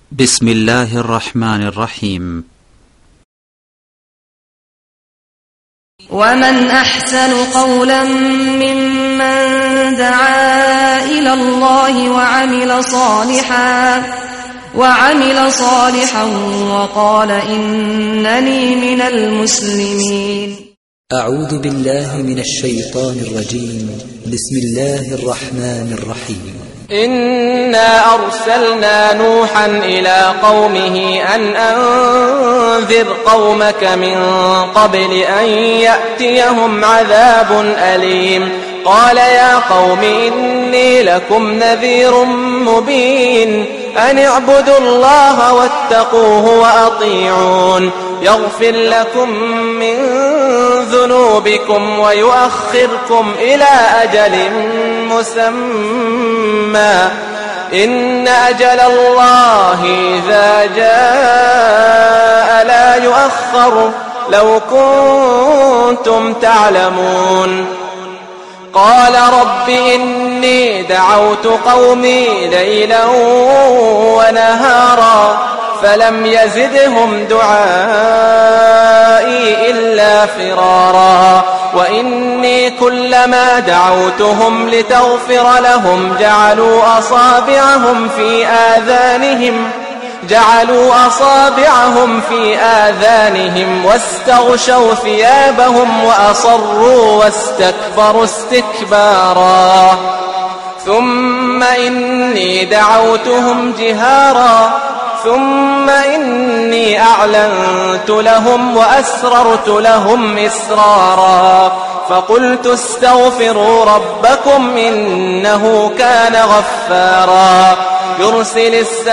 بسم الله الرحمن الرحيم ومن أحسن قولا ممن دعا إلى الله وعمل صالحا وقال إنني من المسلمين. أعوذ بالله من الشيطان الرجيم. بسم الله الرحمن الرحيم. إنا أرسلنا نوحا إلى قومه أن أنذر قومك من قبل أن يأتيهم عذاب أليم قال يا قوم إني لكم نذير مبين أن اعبدوا الله واتقوه وأطيعون يغفر لكم من ذنوبكم ويؤخركم إلى أجل مسمى إن أجل الله إذا جاء لا يؤخر لو كنتم تعلمون قال رب إني دعوت قومي ليلا ونهارا فلم يزدهم دعائي إلا فرارا وإني كلما دعوتهم لتغفر لهم جعلوا أصابعهم في آذانهم واستغشوا ثيابهم وأصروا واستكبروا استكبارا ثم إني دعوتهم جهارا ثم إني أعلنت لهم وأسررت لهم إسرارا فقلت استغفروا ربكم إنه كان غفارا يرسل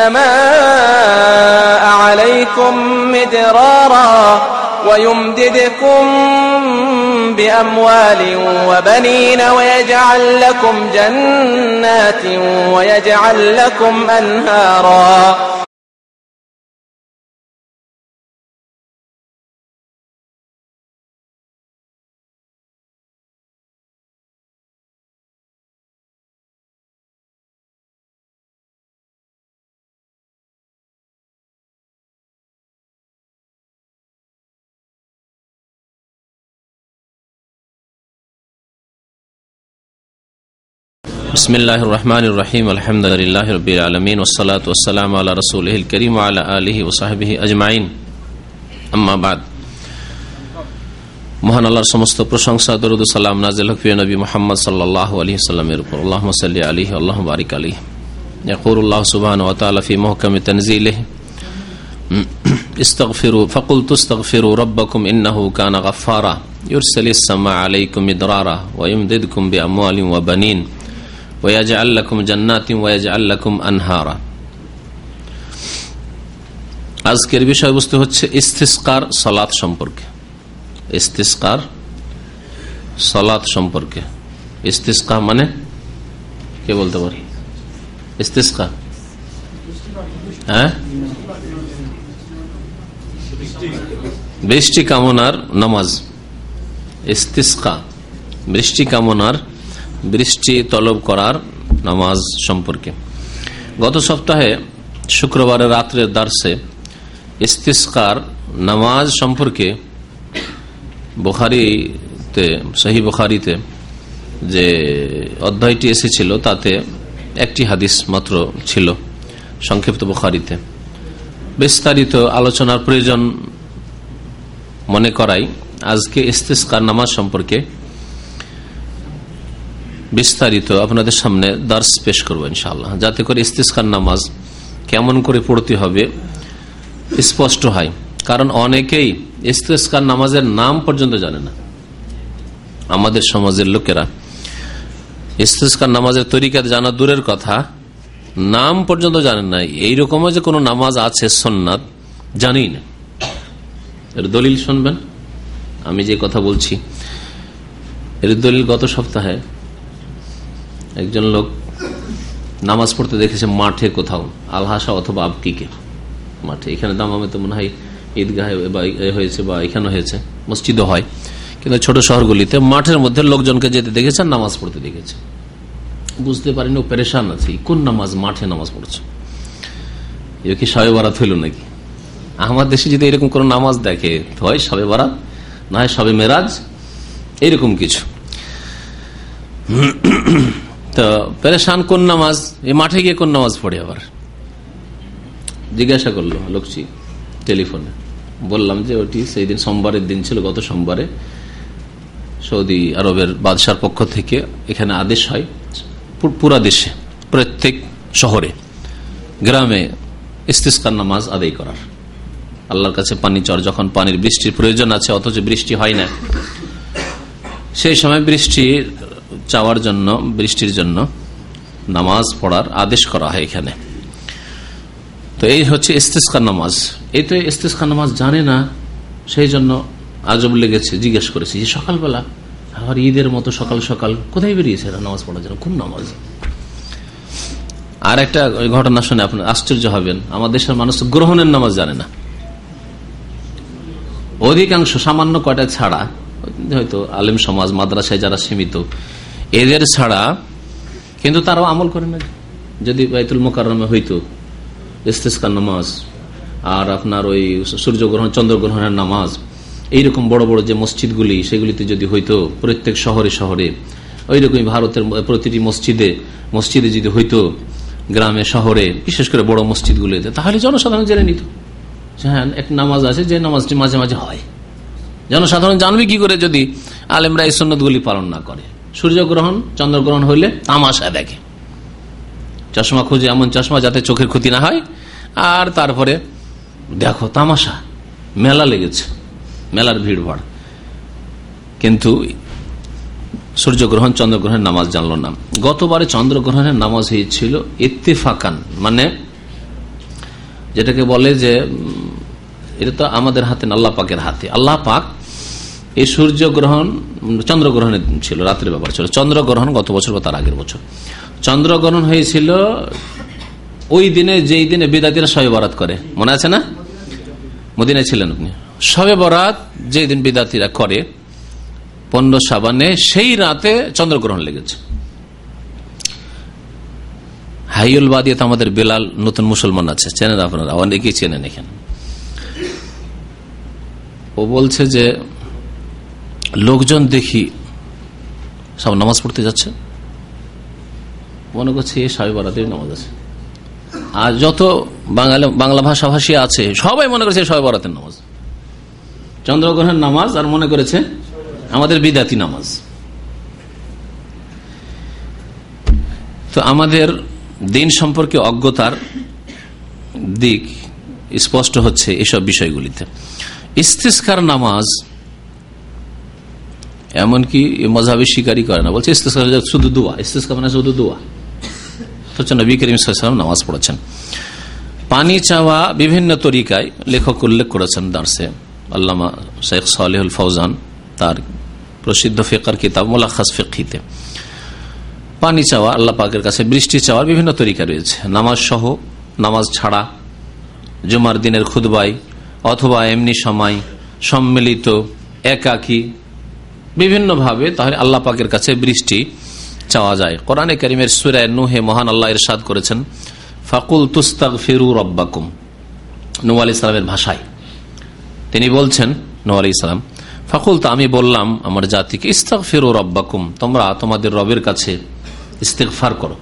السماء عليكم مدرارا ويمددكم بأموال وبنين ويجعل لكم جنات ويجعل لكم أنهارا. بسم الله الرحمن الرحيم الحمد لله رب العالمين والصلاة والسلام على رسوله الكريم وعلى آله وصحبه أجمعين أما بعد মহান আল্লাহর সমস্ত প্রশংসা দরুদ ও সালাম নাযিল হোক প্রিয় নবী মুহাম্মদ সাল্লাল্লাহু আলাইহি ওয়াসাল্লামের উপর আল্লাহুম্মা সাল্লি আলাইহি আল্লাহুম্মা বারিক আলাইহি ইয়াকুলুল্লাহু সুবহানাহু ওয়া তাআলা ফি মুহকামি তানজিলিহি ইস্তাগফিরু ফাকুলতু ইস্তাগফিরু রাব্বাকুম ইন্নাহু কানা গাফফারা ইউরসিলিস সামা'a আলাইকুম মিদরারা ওয়া ইমদিদকুম বিআমওয়ালিন ওয়া বানিন ويجعل لكم جنات ويجعل لكم أنهارا. আজকের বিষয়বস্তু হচ্ছে ইস্তিসকার সালাত সম্পর্কে। ইস্তিসকার সালাত সম্পর্কে। ইস্তিসকা মানে কে বলতে পারে? ইস্তিসকা বৃষ্টি কামনার নামাজ। ইস্তিসকা বৃষ্টি কামনার, বৃষ্টি তলব করার নামাজ সম্পর্কে। গত সপ্তাহে শুক্রবারের রাত্রের দার্সে ইস্তিসকার নামাজ সম্পর্কে বুখারীতে, সহিহ বুখারীতে যে অধ্যায়টি এসেছিল তাতে একটি হাদিস মাত্র ছিল সংক্ষিপ্ত বুখারীতে। বিস্তারিত আলোচনার প্রয়োজন মনে করাই আজকে ইস্তিসকার নামাজ সম্পর্কে বিস্তারিত আপনাদের সামনে দার্স পেশ করবো ইনশাআল্লাহ, যাতে করে ইস্তিসকার নামাজ কেমন করে পড়তে হবে স্পষ্ট হয়। কারণ অনেকেই ইস্তিসকার নামাজের নাম পর্যন্ত জানে না। আমাদের সমাজের লোকেরা ইস্তিসকার নামাজের তরিকা জানা দূরের কথা, নাম পর্যন্ত জানেন না। এইরকমও যে কোনো নামাজ আছে সুন্নাত জানেই না। এর দলিল শুনবেন, আমি যে কথা বলছি এর দলিল গত সপ্তাহে একজন লোক নামাজ পড়তে দেখেছে মাঠে, কোথাও আলহাসা অথবা আবকিকে মাঠে। এখানে দামামে তো মনে হয় ঈদগাহে হয়েছে বা এখানে হয়েছে, মসজিদও হয়, কিন্তু ছোট শহরগুলিতে মাঠের মধ্যে লোকজনকে যেতে দেখেছেন, নামাজ পড়তে দেখেছে। বুঝতে পারেনি, ও পেরেশান আছে কোন নামাজ, মাঠে নামাজ পড়ছে। এ কি শবে বরাত হইল নাকি? আমার দেশে যদি এরকম কোন নামাজ দেখে হয় শবে বরাত, না হয় শবে মেরাজ, এইরকম কিছু। তো পেরেশান কোন নামাজ, এই মাঠে গিয়ে কোন নামাজ পড়ে? আবার জিজ্ঞাসা করলো লোকটি টেলিফোনে। বললাম যে ওটি সেই দিন সোমবারের দিন ছিল, গত সোমবারে সৌদি আরবের বাদশার পক্ষ থেকে এখানে আদেশ হয় পুরা দেশে প্রত্যেক শহরে গ্রামে ইস্তিসকার নামাজ আদায় করার। আল্লাহর কাছে পানি চাওয়ার, যখন পানির বৃষ্টির প্রয়োজন আছে অথচ বৃষ্টি হয় না, সেই সময় বৃষ্টি চাওয়ার জন্য, বৃষ্টির জন্য নামাজ পড়ার আদেশ করা হয় এখানে। তো এই হচ্ছে ইস্তিসকার নামাজ। এই তো ইস্তিসকার নামাজ জানে না, সেই জন্য আজব লেগেছে। জিজ্ঞেস করেছি যে সকালবেলা আবার ঈদের মতো সকাল সকাল কোথায় বেরিয়েছে নামাজ পড়ার জন্য, কোন নামাজ? আর একটা ঘটনা শুনে আপনার আশ্চর্য হবেন, আমাদের দেশের মানুষ গ্রহণের নামাজ জানে না অধিকাংশ, সামান্য কয়টা ছাড়া, হয়তো আলেম সমাজ মাদ্রাসায় যারা সীমিত এদের ছাড়া, কিন্তু তারাও আমল করে না। যদি বাইতুল মুকাররমে হইতো ইস্তিসকার নামাজ আর আপনার ওই সূর্যগ্রহণ চন্দ্রগ্রহণের নামাজ, এইরকম বড় বড় যে মসজিদগুলি সেগুলিতে যদি হইতো প্রত্যেক শহরে শহরে, ওইরকমই ভারতের প্রতিটি মসজিদে মসজিদে যদি হইতো, গ্রামে শহরে বিশেষ করে বড় মসজিদগুলিতে, তাহলে জনসাধারণ জেনে নিত হ্যাঁ এক নামাজ আছে যে নামাজটি মাঝে মাঝে হয়। জনসাধারণ জানবে কি করে যদি আলেমরা এই সুন্নতগুলি পালন না করে? সূর্যগ্রহণ চন্দ্রগ্রহণ হইলে তামাশা দেখে, চশমা খুঁজে, এমন চশমা যাতে চোখের ক্ষতি না হয়, আর তারপরে দেখো তামাশা, মেলা লেগেছে, মেলার ভিড় ভাড়, কিন্তু সূর্যগ্রহণ চন্দ্রগ্রহণের নামাজ জানলো না। গতবারে চন্দ্রগ্রহণের নামাজ হয়েছিল ইত্তেফাকান, মানে যেটাকে বলে যে এটা তো আমাদের হাতে না, আল্লাহ পাকের হাতে। আল্লাহ পাক এই সূর্যগ্রহণ চন্দ্রগ্রহণের ছিল, রাত্রের ব্যাপার ছিল। চন্দ্রগ্রহণ গত বছর বা তার আগের বছর চন্দ্রগ্রহণ হয়েছিল ওই দিনে, যেই দিনে বিদাতিরা শবে বরাত করে, মনে আছে না? মদিনায় ছিলেন আপনি। শবে বরাত যেই দিন বিদাতিরা করে 15 শাবানে, সেই রাতে চন্দ্রগ্রহণ লেগেছে। হাইউল বাদিয়াতে আমাদের বেলাল নতুন মুসলমান আছে, চেনেন আপনারা, অনেকেই চেনেন এখানে। ও বলছে যে লোকজন দেখি সব নামাজ পড়তে যাচ্ছে, মনে করছে এই শবে বরাতের নামাজ আছে। আর যত বাংলা ভাষাভাষী আছে সবাই মনে করেছে শবে বরাতের নামাজ, চন্দ্রগ্রহণের নামাজ, আর মনে করেছে আমাদের বিদাতি নামাজ। তো আমাদের দিন সম্পর্কে অজ্ঞতার দিক স্পষ্ট হচ্ছে এসব বিষয়গুলিতে। ইস্তিসকার নামাজ এমনকি মযহাবে স্বীকারই করে না, বলছে ইস্তিসকার শুধু দোয়া, ইস্তিসকার মানে শুধু দোয়া। হচ্ছে নবী করিম সাল্লাল্লাহু আলাইহি ওয়াসাল্লাম নামাজ পড়েছেন। পানি চাওয়া বিভিন্ন তরিকায় লেখক উল্লেখ করেছেন দার্সে। আল্লামা শেখ সালেহুল ফৌজান তার প্রসিদ্ধ ফিকর কিতাব মুলাখাস ফিকহিতে পানি চাওয়া, আল্লাহ পাকের কাছে বৃষ্টি চাওয়ার বিভিন্ন তরিকা রয়েছে। নামাজ সহ, নামাজ ছাড়া, জুমার দিনের খুতবায়, অথবা এমনি সময় সম্মিলিত, একাকী, বিভিন্ন ভাবে তাহলে আল্লাহ পাকের কাছে বৃষ্টি চাওয়া যায়। কোরআনে কারীমের সূরা নূহে মহান আল্লাহ ইরশাদ করেছেন, ফাকুল তুস্তাগফিরু রাব্বাকুম। নূহ আলাইহিস সালামের ভাষায় তিনি বলছেন, নূহ আলাইহিস সালাম, ফাকুল, তা আমি বললাম আমার জাতিকে, ইস্তাগফিরু রাব্বাকুম, তোমরা তোমাদের রবের কাছে ইস্তিগফার করো,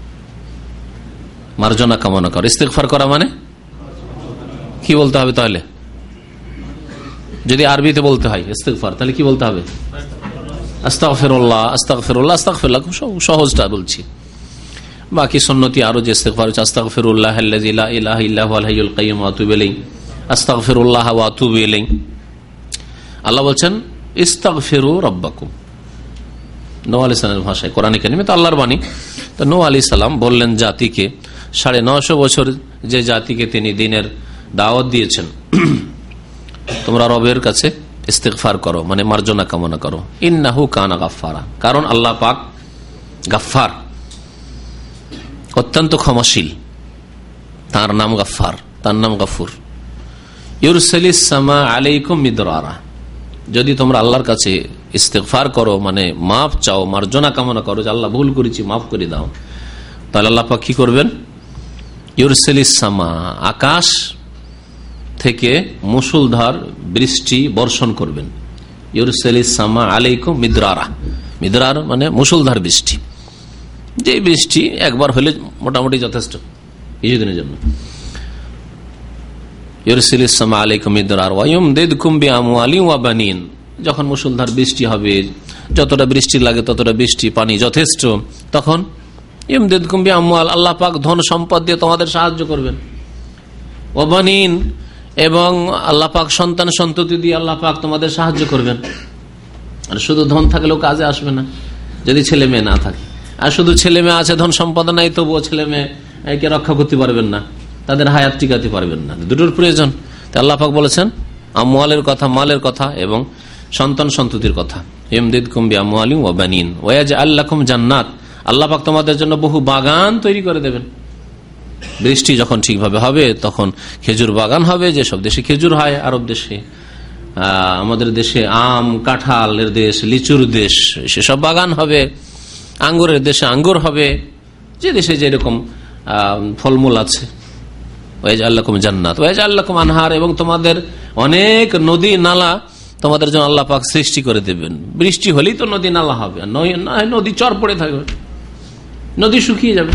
মার্জনা কামনা করো। ইস্তিগফার করা মানে কি বলতে হবে? তাহলে যদি আরবিতে বলতে হয় ইস্তিগফার, তাহলে কি বলতে হবে? আস্তাগফিরুল্লাহ, আস্তাগফিরুল্লাহ, আস্তাগফিরুল্লাহ। খুব সহজটা বলছি। বাকি সুন্নতি আরো যে ইস্তিগফার আছে, আস্তাগফিরুল্লাহ আল্লাযী লা ইলাহা ইল্লা হুয়াল হাইয়ুল কাইয়্যুম ওয়া আতুবু ইলাইহি, আস্তাগফিরুল্লাহ ওয়া আতুবু ইলাইহি। আল্লাহ বলছেন ইস্তাগফিরু রাব্বাকুম, নূহ আলাইহিস সালামের ভাষায়, কোরআনে কারীমে তো আল্লাহর বাণী। তো নূহ আলাইহিস সালাম বললেন জাতিকে, 950 বছর যে জাতিকে তিনি দ্বীনের দাওয়াত দিয়েছেন, তোমরা রবের কাছে ইস্তিগফার করো, মানে মার্জনা কামনা করো। ইন্নাহু কানা গাফফারা, কারণ আল্লাহ পাক গাফফার, অত্যন্ত ক্ষমাশীল। তার নাম গাফফার, তার নাম গাফুর। ইউরসিলিস সামা আলাইকুম মিদরারা, যদি তোমরা আল্লাহর কাছে ইস্তিগফার করো, মানে মাফ চাও, মার্জনা কামনা করো যে আল্লাহ ভুল করেছি মাফ করে দাও, তাহলে আল্লাহ পাক কি করবেন? ইউরসেলিস সামা, আকাশ থেকে মুষলধার বৃষ্টি বর্ষণ করবেন। ইউরসেলিস সামা আলাইকুম মিদরারা, মিদরার মানে মুষলধার বৃষ্টি, যে বৃষ্টি একবার হলে মোটামুটি যথেষ্ট কিছুদিনের জন্য। ইউরসেলিস সামা আলাইকুম মিদরার ওয়া ইউমদিদকুম বিআমওয়ালিন ওয়া বানিন, যখন মুষলধার বৃষ্টি হবে, যতটা বৃষ্টি লাগে ততটা বৃষ্টি পানি যথেষ্ট, তখন ইউমদিদকুম বিআমওয়াল, আল্লাহ পাক ধন সম্পদ দিয়ে তোমাদের সাহায্য করবেন। ওয়া বানিন, এবং আল্লাহ পাক সন্তান সন্ততি দিয়ে আল্লাহ পাক তোমাদের সাহায্য করবেন। আর শুধু ধন থাকলেও কাজে আসবে না যদি ছেলে মেয়ে না থাকে, আর শুধু ছেলে মেয়ে আছে ধন সম্পদ নাই তবুও ছেলে মেয়েকে রক্ষা করতে পারবেন না, তাদের হায়াত টিকাতে পারবেন না, দুটোর প্রয়োজন। আল্লাহ পাক বলেছেন আমওয়ালের কথা, মালের কথা এবং সন্তান সন্ততির কথা। ইউমদিদকুম বিআমওয়ালিন ওয়া বানিন ওয়া ইয়াজআল লাকুম জান্নাত, আল্লাহ পাক তোমাদের জন্য বহু বাগান তৈরি করে দেবেন। বৃষ্টি যখন ঠিকভাবে হবে তখন খেজুর বাগান হবে, যেসব দেশে খেজুর হয়, আরব দেশে, আমাদের দেশে আম কাঁঠালের দেশ, লিচুর দেশ, সেসব বাগান হবে। আঙ্গুরের দেশে আঙ্গুর হবে, যে দেশে যেরকম ফলমূল আছে। ওয়াজআল লাকুম জান্নাত ওয়াজআল লাকুম আনহার, এবং তোমাদের অনেক নদী নালা তোমাদের জন্য আল্লাহ পাক সৃষ্টি করে দেবেন। বৃষ্টি হলেই তো নদী নালা হবে, নদী চর পড়ে থাকবে, নদী শুকিয়ে যাবে।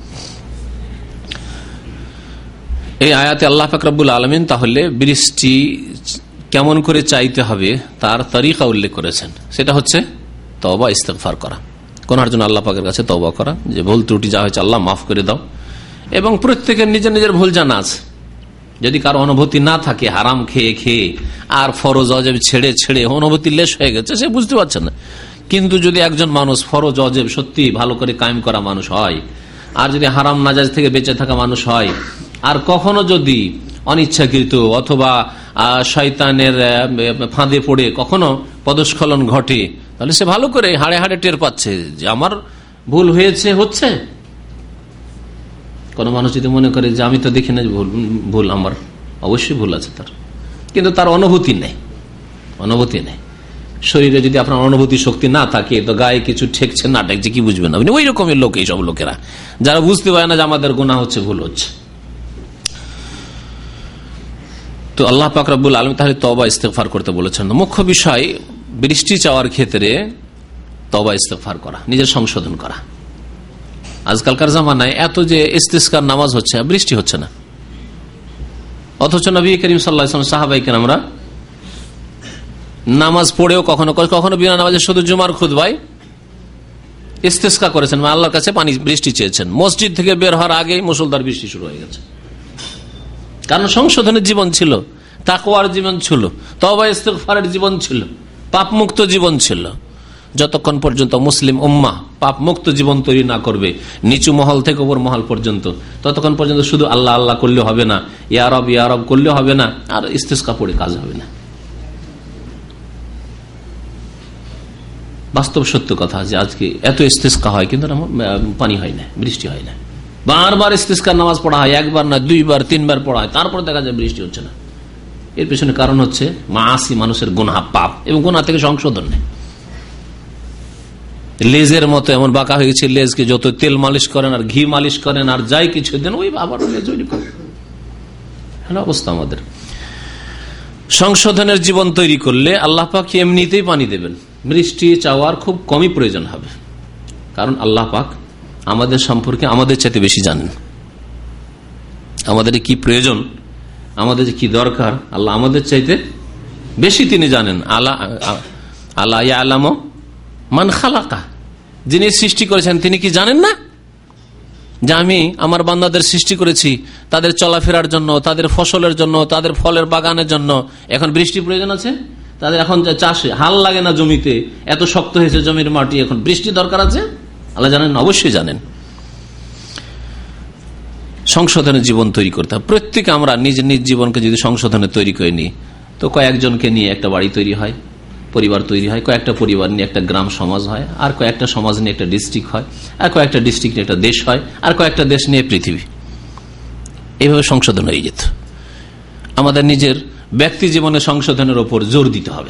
এই আয়াতে আল্লাহ পাক রব্বুল আলামিন তাহলে বৃষ্টি কেমন করে চাইতে হবে তার তরিকা উল্লেখ করেছেন। সেটা হচ্ছে তওবা ইস্তেগফার করা, কোনার জন্য আল্লাহ পাকের কাছে তওবা করা, যে ভুল ত্রুটি যা হয়েছে আল্লাহ মাফ করে দাও। এবং প্রত্যেকের নিজের নিজের ভুল জানা আছে। যদি কারো অনুভূতি না থাকে, হারাম খেয়ে খেয়ে আর ফরজ অজেব ছেড়ে ছেড়ে অনুভূতি লেশ হয়ে গেছে, সে বুঝতে পারছে না। কিন্তু যদি একজন মানুষ ফরজ অজেব সত্যি ভালো করে কায়েম করা মানুষ হয়, আর যদি হারাম নাজায়েজ থেকে বেঁচে থাকা মানুষ হয়, আর কখনো যদি অনিচ্ছাকৃত অথবা শয়তানের ফাঁদে পড়ে কখনো পদস্খলন ঘটে, তাহলে সে ভালো করে হাড়ে হাড়ে টের পাচ্ছে যে আমার ভুল হয়েছে, হচ্ছে। কোন মানুষ যদি মনে করে যে আমি তো দেখি না ভুল আমার, অবশ্যই ভুল আছে তার, কিন্তু তার অনুভূতি নেই, অনুভূতি নেই। শরীরে যদি আপনার অনুভূতি শক্তি না থাকে, তো গায়ে কিছু ঠেকছে না ঠেকছে কি বুঝবেন আপনি? ওই রকমের লোক এইসব লোকেরা, যারা বুঝতে পারে না যে আমাদের গুনাহ হচ্ছে, ভুল হচ্ছে। তো আল্লাহ পাক রব্বুল আলামিন তাহলে তওবা ইস্তেগফার করতে বলেছেন। মুখ্য বিষয় বৃষ্টি চাওয়ার ক্ষেত্রে তওবা ইস্তেগফার করা, নিজের সংশোধন করা। আজকালকার জামানায় এত যে ইস্তিসকার নামাজ হচ্ছে, বৃষ্টি হচ্ছে না, অথচ নবী করিম সাল্লাল্লাহু আলাইহি ওয়াসাল্লাম সাহাবায়ে কেরামরা নামাজ পড়েও কখনো কখনো বিনা নামাজে শুধু জুমার খুতবায় ইস্তিসকা করেছেন, আল্লাহর কাছে পানি বৃষ্টি চেয়েছেন। মসজিদ থেকে বের হওয়ার আগেই মুষলধার বৃষ্টি শুরু হয়ে গেছে, কারণ সংশোধনের জীবন ছিল, তাকওয়ার জীবন ছিল, তওবা ইস্তিগফারের জীবন ছিল, পাপ মুক্ত জীবন ছিল। যতক্ষণ পর্যন্ত মুসলিম উম্মাহ পাপ মুক্ত জীবন তৈরি না করবে, নিচু মহল থেকে উপর মহল পর্যন্ত, ততক্ষণ পর্যন্ত শুধু আল্লাহ আল্লাহ করলে হবে না, ইয়া রব করলে হবে না, আর ইস্তিসকা পড়ে কাজ হবে না। বাস্তব সত্য কথা যে আজকে এত ইস্তিসকা হয় কিন্তু পানি হয় না, বৃষ্টি হয় না। বারবার ইস্তিসকার নামাজ পড়া হয়, একবার না দুইবার তিনবার পড়া হয়, তারপর দেখা যায় বৃষ্টি হচ্ছে না। এর পেছনে কারণ হচ্ছে মাআসি, মানুষের গুনাহ, পাপ, এবং গুনাহ থেকে সংশোধন নেই। লেজের মতো এমন বাঁকা হয়ে গেছে, লেজকে যত তেল মালিশ করেন আর ঘি মালিশ করেন আর যাই কিছু দেন, ওই আবার লেজ ওই অবস্থা। আমাদের সংশোধনের জীবন তৈরি করলে আল্লাহ পাক এমনিতেই পানি দেবেন। বৃষ্টি চাওয়ার খুব কমই প্রয়োজন হবে, কারণ আল্লাহ পাক আমাদের সম্পর্কে আমাদের চাইতে বেশি জানেন। আমাদের কি প্রয়োজন, আমাদের কি দরকার, আল্লাহ আমাদের চাইতে বেশি তিনি জানেন। আল্লাহ ইয়ালামু মান খালাকা, যিনি সৃষ্টি করেছেন তিনি কি জানেন না যে আমি আমার বান্দাদের সৃষ্টি করেছি তাদের চলাফেরার জন্য, তাদের ফসলের জন্য, তাদের ফলের বাগানের জন্য। এখন বৃষ্টি প্রয়োজন আছে তাদের, এখন চাষে হাল লাগে না জমিতে, এত শক্ত হয়েছে জমির মাটি, এখন বৃষ্টি দরকার আছে। আল্লাহ জানেন, অবশ্যই জানেন। সংশোধনের জীবন তৈরি করতে হবে প্রত্যেকে। আমরা নিজ নিজ জীবনকে যদি সংশোধনে তৈরি করে নিই, তো কয়েকজনকে নিয়ে একটা বাড়ি তৈরি হয়, পরিবার তৈরি হয়, কয়েকটা পরিবার নিয়ে একটা গ্রাম সমাজ হয়, আর কয়েকটা সমাজ নিয়ে একটা ডিস্ট্রিক্ট হয়, আর কয়েকটা ডিস্ট্রিক্ট নিয়ে একটা দেশ হয়, আর কয়েকটা দেশ নিয়ে পৃথিবী। এইভাবে সংশোধন হয়ে যেত। আমাদের নিজের ব্যক্তি জীবনে সংশোধনের ওপর জোর দিতে হবে,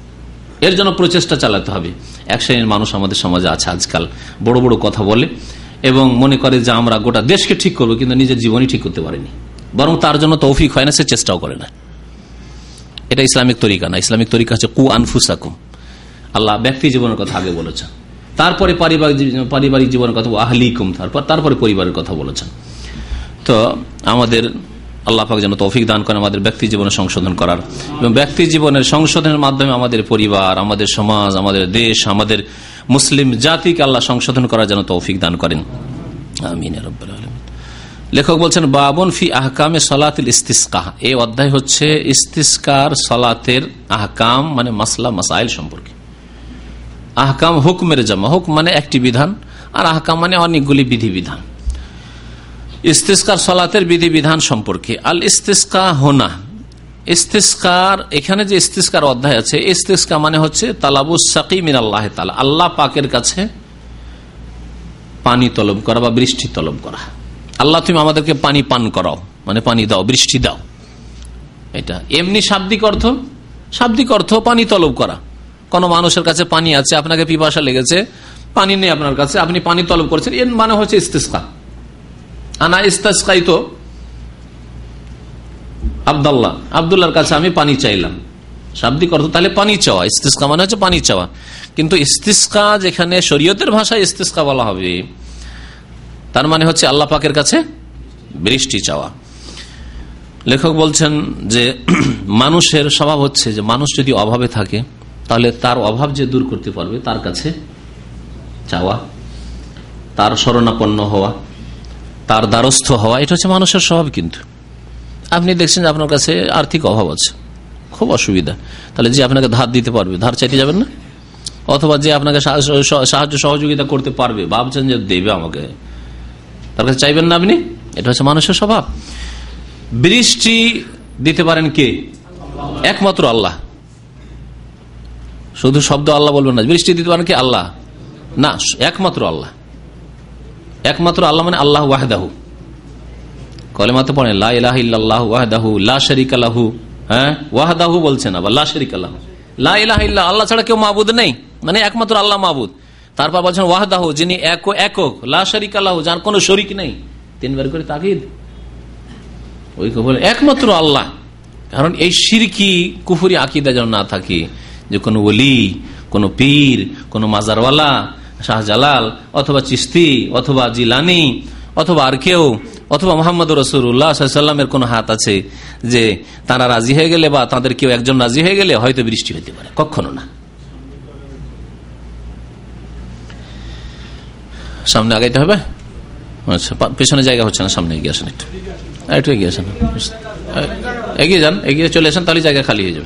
এর জন্য প্রচেষ্টা চালাতে হবে। এক শ্রেণীর মানুষ আমাদের সমাজে আছে আজকাল, বড় বড় কথা বলে এবং মনে করে যে আমরা গোটা দেশকে ঠিক করবো, কিন্তু নিজের জীবনই ঠিক করতে পারেনি, বরং তার জন্য তৌফিক হয় না, সে চেষ্টাও করে না। এটা ইসলামিক তরিকা না। ইসলামিক তরিকা হচ্ছে কু আনফুসাকুম। আল্লাহ ব্যক্তি জীবনের কথা আগে বলেছেন, তারপরে পারিবারিক জীবনের কথা, আহলিকুম, তারপরে পরিবারের কথা বলেছেন। তো আমাদের আল্লাহ পাক যেন তৌফিক দান করেন আমাদের ব্যক্তি জীবনে সংশোধন করার, এবং ব্যক্তি জীবনের সংশোধনের মাধ্যমে আমাদের পরিবার, আমাদের সমাজ, আমাদের দেশ, আমাদের মুসলিম জাতিকে আল্লাহ সংশোধন করার যেন তৌফিক দান করেন। আমিন ইয়া রাব্বাল আলামিন। লেখক বলছেন বাবুন ফি আহকামে সলাতিল ইস্তিসকা। এই অধ্যায় হচ্ছে ইস্তিসকার সলাতের আহকাম মানে মাসলা মাসাইল সম্পর্কে। আহকাম হুকমের জামা, হুকম মানে একটি বিধান, আর আহকাম মানে অনেকগুলি বিধিবিধান। ইস্তিসকার সলাতের বিধিবিধান সম্পর্কে। আল ইস্তিসকা হোনা, ইস্তিসকার, এখানে যে ইস্তিসকার অধ্যায় আছে, ইস্তিসকা মানে হচ্ছে তালাবুস সাকি মিন আল্লাহ তাআলা, আল্লাহ পাকের কাছে পানি তলব করা বা বৃষ্টি তলব করা। আল্লাহ তুমি আমাদেরকে পানি পান করাও, মানে পানি দাও, বৃষ্টি দাও। এটা এমনি শাব্দিক অর্থ পানি তলব করা। কোন মানুষের কাছে পানি আছে, আপনাকে পিপাসা লেগেছে, পানি নেই আপনার কাছে, আপনি পানি তলব করছেন, এর মানে হচ্ছে ইস্তিসকা। আনা ইস্তাসকাইতো আব্দুল্লাহর কাছে আমি পানি চাইলাম, শাব্দিক অর্থ তাহলে পানি চাওয়া। ইস্তিসকা মানে হচ্ছে পানি চাওয়া। কিন্তু ইস্তিসকা যেখানে শরীয়তের ভাষায় ইস্তিসকা বলা হবে, তার মানে হচ্ছে আল্লাহ পাকের কাছে বৃষ্টি চাওয়া। লেখক বলছেন যে মানুষের স্বভাব হচ্ছে যে মানুষ যদি অভাবে থাকে, তাহলে তার অভাব যে দূর করতে পারবে তার কাছে চাওয়া, তার শরণাপন্ন হওয়া, তার দ্বারস্থ হওয়া, এটা হচ্ছে মানুষের স্বভাব। কিন্তু আপনি দেখছেন যে আপনার কাছে আর্থিক অভাব আছে, খুব অসুবিধা, তাহলে যে আপনাকে ধার দিতে পারবে, ধার চাইতে যাবেন না? অথবা যে আপনাকে সাহায্য সহযোগিতা করতে পারবে, ভাবছেন যে দেবে আমাকে, তার কাছে চাইবেন না আপনি? এটা হচ্ছে মানুষের স্বভাব। বৃষ্টি দিতে পারেন কে? একমাত্র আল্লাহ। শুধু শব্দ আল্লাহ বলবেন না। বৃষ্টি দিতে পারেন কে? আল্লাহ না, একমাত্র আল্লাহ। একমাত্র আল্লাহ মানে আল্লাহ ওয়াহদাহু। কলেমাতে পড়েন লা ইলাহা ইল্লাল্লাহু ওয়াহদাহু লা শারীকা লাহু। হ্যাঁ, ওয়াহদাহু বলছেন, আবার লা শারীকা লাহু। লা ইলাহা ইল্লাল্লাহ, আল্লাহ ছাড়া কেউ মাবুদ নেই, মানে একমাত্র আল্লাহ মাবুদ। তারপর বলছেন ওয়াহদাহু, যিনি একক, লা শারীকা লাহু, যার কোনো শরীক নেই। তিনবার করে তাকিদ। ওই বলে একমাত্র আল্লাহ। কারণ এই শিরকি কুফরি আকীদা যেন না থাকে যে কোনো ওলি, কোনো পীর, কোনো মাজারওয়ালা, শাহজালাল অথবা চিস্তি অথবা জিলানি অথবা আর কেউ, অথবা মোহাম্মদ রাসূলুল্লাহ সাল্লাল্লাহু আলাইহি ওয়াসাল্লামের কোনো হাত আছে যে তারা রাজি হয়ে গেলে বা তাদের কেউ একজন রাজি হয়ে গেলে হয়তো বৃষ্টি হতে পারে, কখনো না। সামনে আগাইতে হবে। আচ্ছা, পেছনে জায়গা হচ্ছে না, সামনে এগিয়ে আসেন, একটু এগিয়ে আসেন, এগিয়ে যান, এগিয়ে চলে আসেন, তাহলে জায়গা খালি হয়ে যাবে।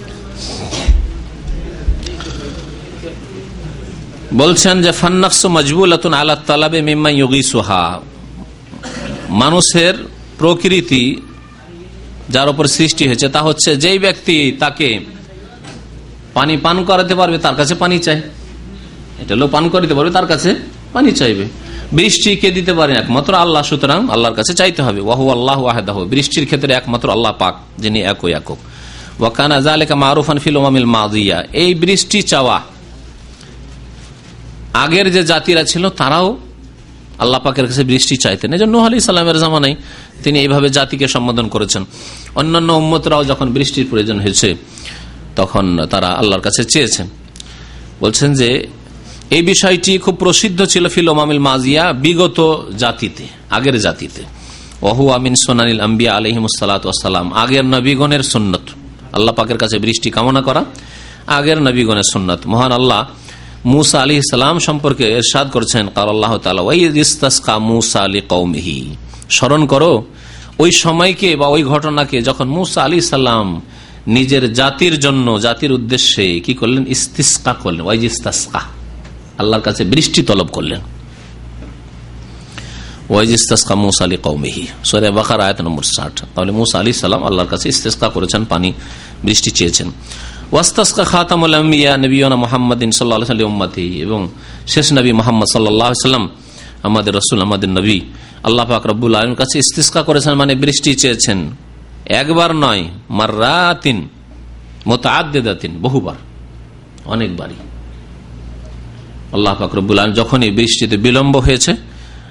বলছেন যে ফান্নাফসু মাজবুলাতুন আলা তালাবে মিম্মা ইউগিসুহা, মানুষের প্রকৃতি যার উপর সৃষ্টি হয়েছে তা হচ্ছে যেই ব্যক্তি তাকে পানি পান করাতে পারবে তার কাছে পানি চায়। এটা লোক পান করাতে পারবে তার কাছে পানি চাইবে। বৃষ্টি কে দিতে পারে? একমাত্র আল্লাহ। সুতরাং আল্লাহর কাছে চাইতে হবে। ওয়াহু আল্লাহু ওয়াহদাহু, বৃষ্টির ক্ষেত্রে একমাত্র আল্লাহ পাক, যিনি একক। ওয়া কানা যালিকা মারুফান ফিল উমামিল মাদিয়া, এই বৃষ্টি চাওয়া আগের যে জাতিরা ছিল তারাও আল্লাহ পাকের কাছে বৃষ্টি চাইতেন। এই জন্য নূহ আলাইহিস সালামের জামানায় তিনি এইভাবে জাতিকে সম্বোধন করেছেন। অন্যান্য উম্মতরাও যখন বৃষ্টির প্রয়োজন হয়েছে তখন তারা আল্লাহর কাছে চেয়েছেন। বলছেন যে এই বিষয়টি খুব প্রসিদ্ধ ছিল ফিল উমামিল মাজিয়া, বিগত জাতিতে, আগের জাতিতে। ওহু আমিন সুনানিল আম্বিয়া আলাইহিমুস সালাতু ওয়াস সালাম, আগের নবীগণের সুন্নত। আল্লাহ পাকের কাছে বৃষ্টি কামনা করা আগের নবীগণের সুন্নত। মহান আল্লাহ মুসা আলাইহিস সালাম সম্পর্কে ইরশাদ করেছেন, ক্বাল আল্লাহু তাআলা ওয়াইয ইসতাসকা মুসা লিকওমিহি, স্মরণ করো ওই সময়কে বা ওই ঘটনাকে যখন মুসা আলাইহিস সালাম নিজের জাতির জন্য, জাতির উদ্দেশ্যে কি করলেন? ইস্তিসকা করলেন। ওয়াইয ইসতাসকা, আল্লাহর কাছে বৃষ্টি তলব করলেন। ওয়াইয ইসতাসকা মুসা লিকওমিহি, সূরা বাকারা আয়াত নম্বর 60। তাহলে মুসা আলাইহিস সালাম আল্লাহর কাছে ইস্তিসকা করেছেন, পানি বৃষ্টি চেয়েছেন। ওয়াস্তাসকা খাতামুল আম্বিয়া নবিয়ুনা মুহাম্মাদিন সাল্লাল্লাহু আলাইহি ওয়াসাল্লাম উম্মতিহি, এবং শেষ নবী মুহাম্মদ সাল্লাল্লাহু আলাইহি ওয়াসাল্লাম, আমাদের রাসূল, আমাদের নবী, আল্লাহ পাক রব্বুল আলামিনের কাছে ইস্তিসকা করেছেন, মানে বৃষ্টি চেয়েছেন। একবার নয়, মাররাতিন মুতাআদ্দিদাতিন, বহুবার, অনেকবারই। আল্লাহ পাক রব্বুল আলামিন যখনই বৃষ্টিতে বিলম্ব হয়েছে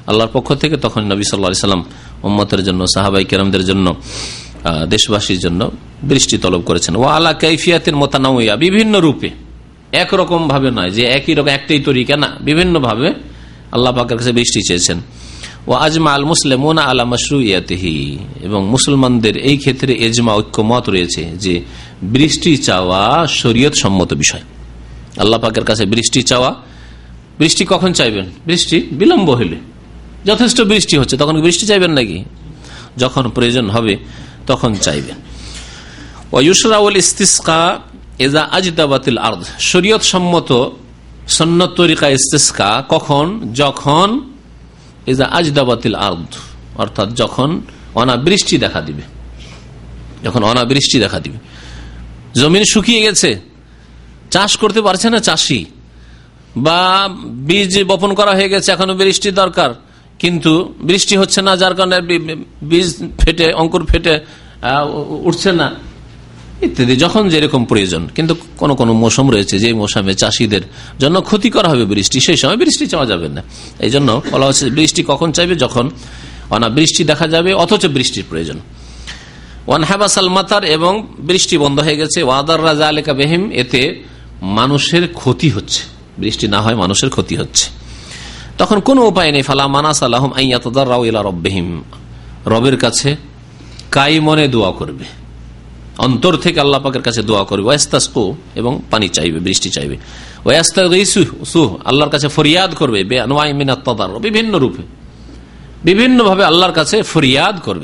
আল্লাহর পক্ষ থেকে, তখন নবী সাল্লাল্লাহু আলাইহি ওয়াসাল্লাম উম্মতের জন্য, সাহাবায়ে কেরামদের জন্য, দেশবাসীর জন্য বৃষ্টি তলব করেছেন। ওয়া আলা কাইফিয়াতিন মুতানাওয়িয়া, বিভিন্ন রূপে, একরকম ভাবে নয় যে একই রকম একটাই তরিকা, না, বিভিন্ন ভাবে আল্লাহ পাকের কাছে বৃষ্টি চেয়েছেন। ওয়া আজমা আল মুসলিমুনা আলা মাশরুইয়াতিহি, এবং মুসলমানদের এই ক্ষেত্রে ইজমা, ঐক্যমত রয়েছে যে বৃষ্টি চাওয়া শরীয়ত সম্মত বিষয়। আল্লাহ পাকের কাছে বৃষ্টি চাওয়া, বৃষ্টি কখন চাইবেন? বৃষ্টি বিলম্ব হইলে, যথেষ্ট বৃষ্টি হচ্ছে তখন বৃষ্টি চাইবেন নাকি? যখন প্রয়োজন হবে তখন চাইবেন। ওয়া ইউশরাউল ইস্তিসকা ইযা আজদাবাতিল আরদ, শরীয়ত সম্মত সুন্নাত তরিকা ইস্তিসকা কখন? যখন ইযা আজদাবাতিল আরদ, অর্থাৎ যখন অনাবৃষ্টি দেখা দিবে। যখন অনাবৃষ্টি দেখা দিবে, জমিন শুকিয়ে গেছে, চাষ করতে পারছে না চাষি, বা বীজ বপন করা হয়ে গেছে, এখনো বৃষ্টির দরকার, কিন্তু বৃষ্টি হচ্ছে না, যার কারণে বীজ ফেটে, অঙ্কুর ফেটে উঠছে না, ইত্যাদি। যখন যেরকম প্রয়োজন, কিন্তু কোন কোন মৌসুম রয়েছে যে মৌসুমে চাষিদের জন্য ক্ষতিকর হবে বৃষ্টি, সেই সময় বৃষ্টি চাওয়া যাবে না। এই জন্য বলা হচ্ছে বৃষ্টি কখন চাইবে? যখন অনাবৃষ্টি দেখা যাবে অথচ বৃষ্টির প্রয়োজন। ওয়ানহাবাসাল মাতার, এবং বৃষ্টি বন্ধ হয়ে গেছে। ওয়াদার রাজা আলিকা বেহিম, এতে মানুষের ক্ষতি হচ্ছে, বৃষ্টি না হয় মানুষের ক্ষতি হচ্ছে। তখন কোনো উপায় নেই। ফালা মানাস আলাহুম আন ইয়াতাদাররাউ ইলা রাব্বিহিম, রবের কাছে কাই মনে দোয়া করবে, অন্তর থেকে আল্লাহ পাকের কাছে দোয়া করবে। ওয়াস্তাসকু, এবং পানি চাইবে, বৃষ্টি চাইবে। ওয়াস্তাগীসু, আল্লাহর কাছে ফরিয়াদ করবে। বিআনওয়াই মিনাত তাদাররু, বিভিন্ন রূপে, বিভিন্ন ভাবে আল্লাহর কাছে ফরিয়াদ করবে,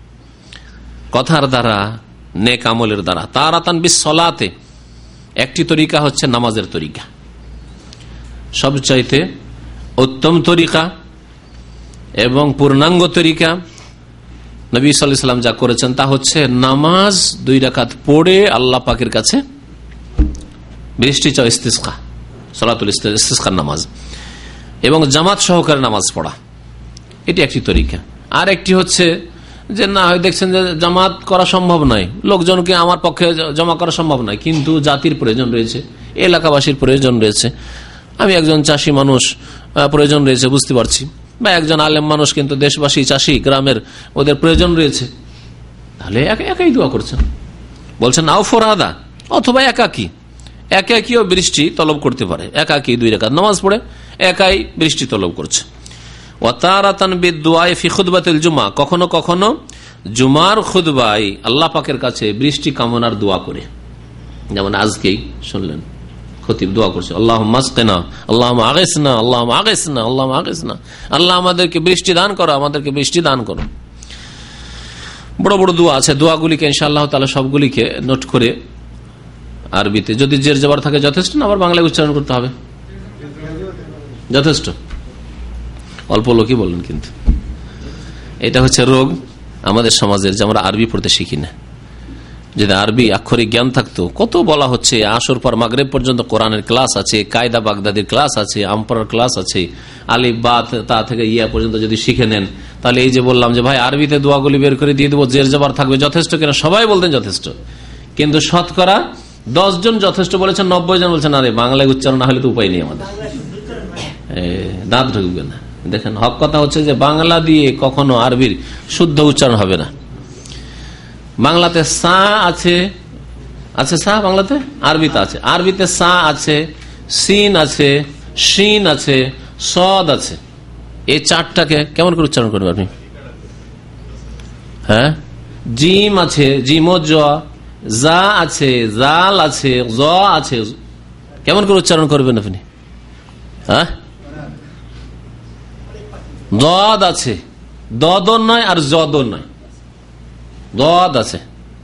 কথার দ্বারা, নেক আমলের দ্বারা। তারাতান বিসসালাতে, একটি তরিকা হচ্ছে নামাজের তরিকা, সবচাইতে উত্তম তরিকা এবং পূর্ণাঙ্গ তরিকা। নবী সাল্লাল্লাহু আলাইহি ওয়াসাল্লাম যা করেছেন তা হচ্ছে নামাজ 2 রাকাত পড়ে আল্লাহ পাকের কাছে বৃষ্টি চাও, ইস্তিসকা, সালাতুল ইস্তিসকার নামাজ, এবং জামাত সহকারে নামাজ পড়া, এটি একটি তরিকা। আর একটি হচ্ছে যে না হয় দেখছেন যে জামাত করা সম্ভব নয়, লোকজনকে আমার পক্ষে জমা করা সম্ভব নয়, কিন্তু জাতির প্রয়োজন রয়েছে, এলাকাবাসীর প্রয়োজন রয়েছে, আমি একজন চাষি মানুষ, প্রয়োজন রয়েছে, বুঝতে পারছি, বা একজন আলেম মানুষ কিন্তু দেশবাসী চাষি গ্রামের, ওদের প্রয়োজন রয়েছে, তাহলে একাই দোয়া করছেন। বলছেন আও ফরাদা, অথবা একাকিও বৃষ্টি তলব করতে পারে, একাকি 2 রাকাত নামাজ পড়ে একাই বৃষ্টি তলব করছে। ওয়াতারাতান বিদুআয়ে ফি খুতবাতিল জুমআ, কখনো কখনো জুমার খুতবায় আল্লাহ পাকের কাছে বৃষ্টি কামনার দোয়া করে, যেমন আজকেই শুনলেন খতিব দোয়া করছে, আল্লাহুম্মা আসকিনা, আল্লাহুম্মা আগিসনা, আল্লাহুম্মা আগিসনা, আল্লাহুম্মা আগিসনা, আল্লাহ আমাদেরকে বৃষ্টি দান করো, আমাদেরকে বৃষ্টি দান করো। বড় বড় দোয়া আছে, দোয়াগুলিকে ইনশাআল্লাহ তাআলা সবগুলিকে নোট করে আরবিতে, যদি জের জবর থাকে যথেষ্ট, না আবার বাংলায় উচ্চারণ করতে হবে, যথেষ্ট। অল্প লোকই বললেন, কিন্তু এটা হচ্ছে রোগ আমাদের সমাজের, যে আমরা আরবি পড়তে শিখি না। যদি আরবি আক্ষরিক জ্ঞান থাকতো, কত বলা হচ্ছে, আসর পর মাগরিব পর্যন্ত কোরআনের ক্লাস আছে, কায়দা বাগদাদির ক্লাস আছে, আমপরার ক্লাস আছে, আলিফ বা তা থেকে ইয়া পর্যন্ত যদি শিখে নেন, তাহলে এই যে বললাম যে ভাই আরবিতে দোয়াগুলি বের করে দিয়ে দেবো, জের জবর থাকবে, যথেষ্ট কিনা? সবাই বলতেন যথেষ্ট, কিন্তু শতকরা 10 জন যথেষ্ট বলেছেন, 90 জন বলছেন আরে বাংলায় উচ্চারণ না হলে তো উপায় নেই আমাদের, দাঁত ঢুকবে না। দেখেন, হক কথা হচ্ছে যে বাংলা দিয়ে কখনো আরবির শুদ্ধ উচ্চারণ হবে না। বাংলাতে সা আছে, সা বাংলাতে, আরবিতে আছে, আরবিতে সা আছে, সিন আছে, শিন আছে, সদ আছে, এই 4টাকে কেমন করে উচ্চারণ করবেন আপনি? হ্যাঁ, জিম আছে, জিমজ, জা আছে, জাল আছে, জ আছে, কেমন করে উচ্চারণ করবেন আপনি? হ্যাঁ, দদ আছে, দদন নয় আর জদন নয়, দদ আছে।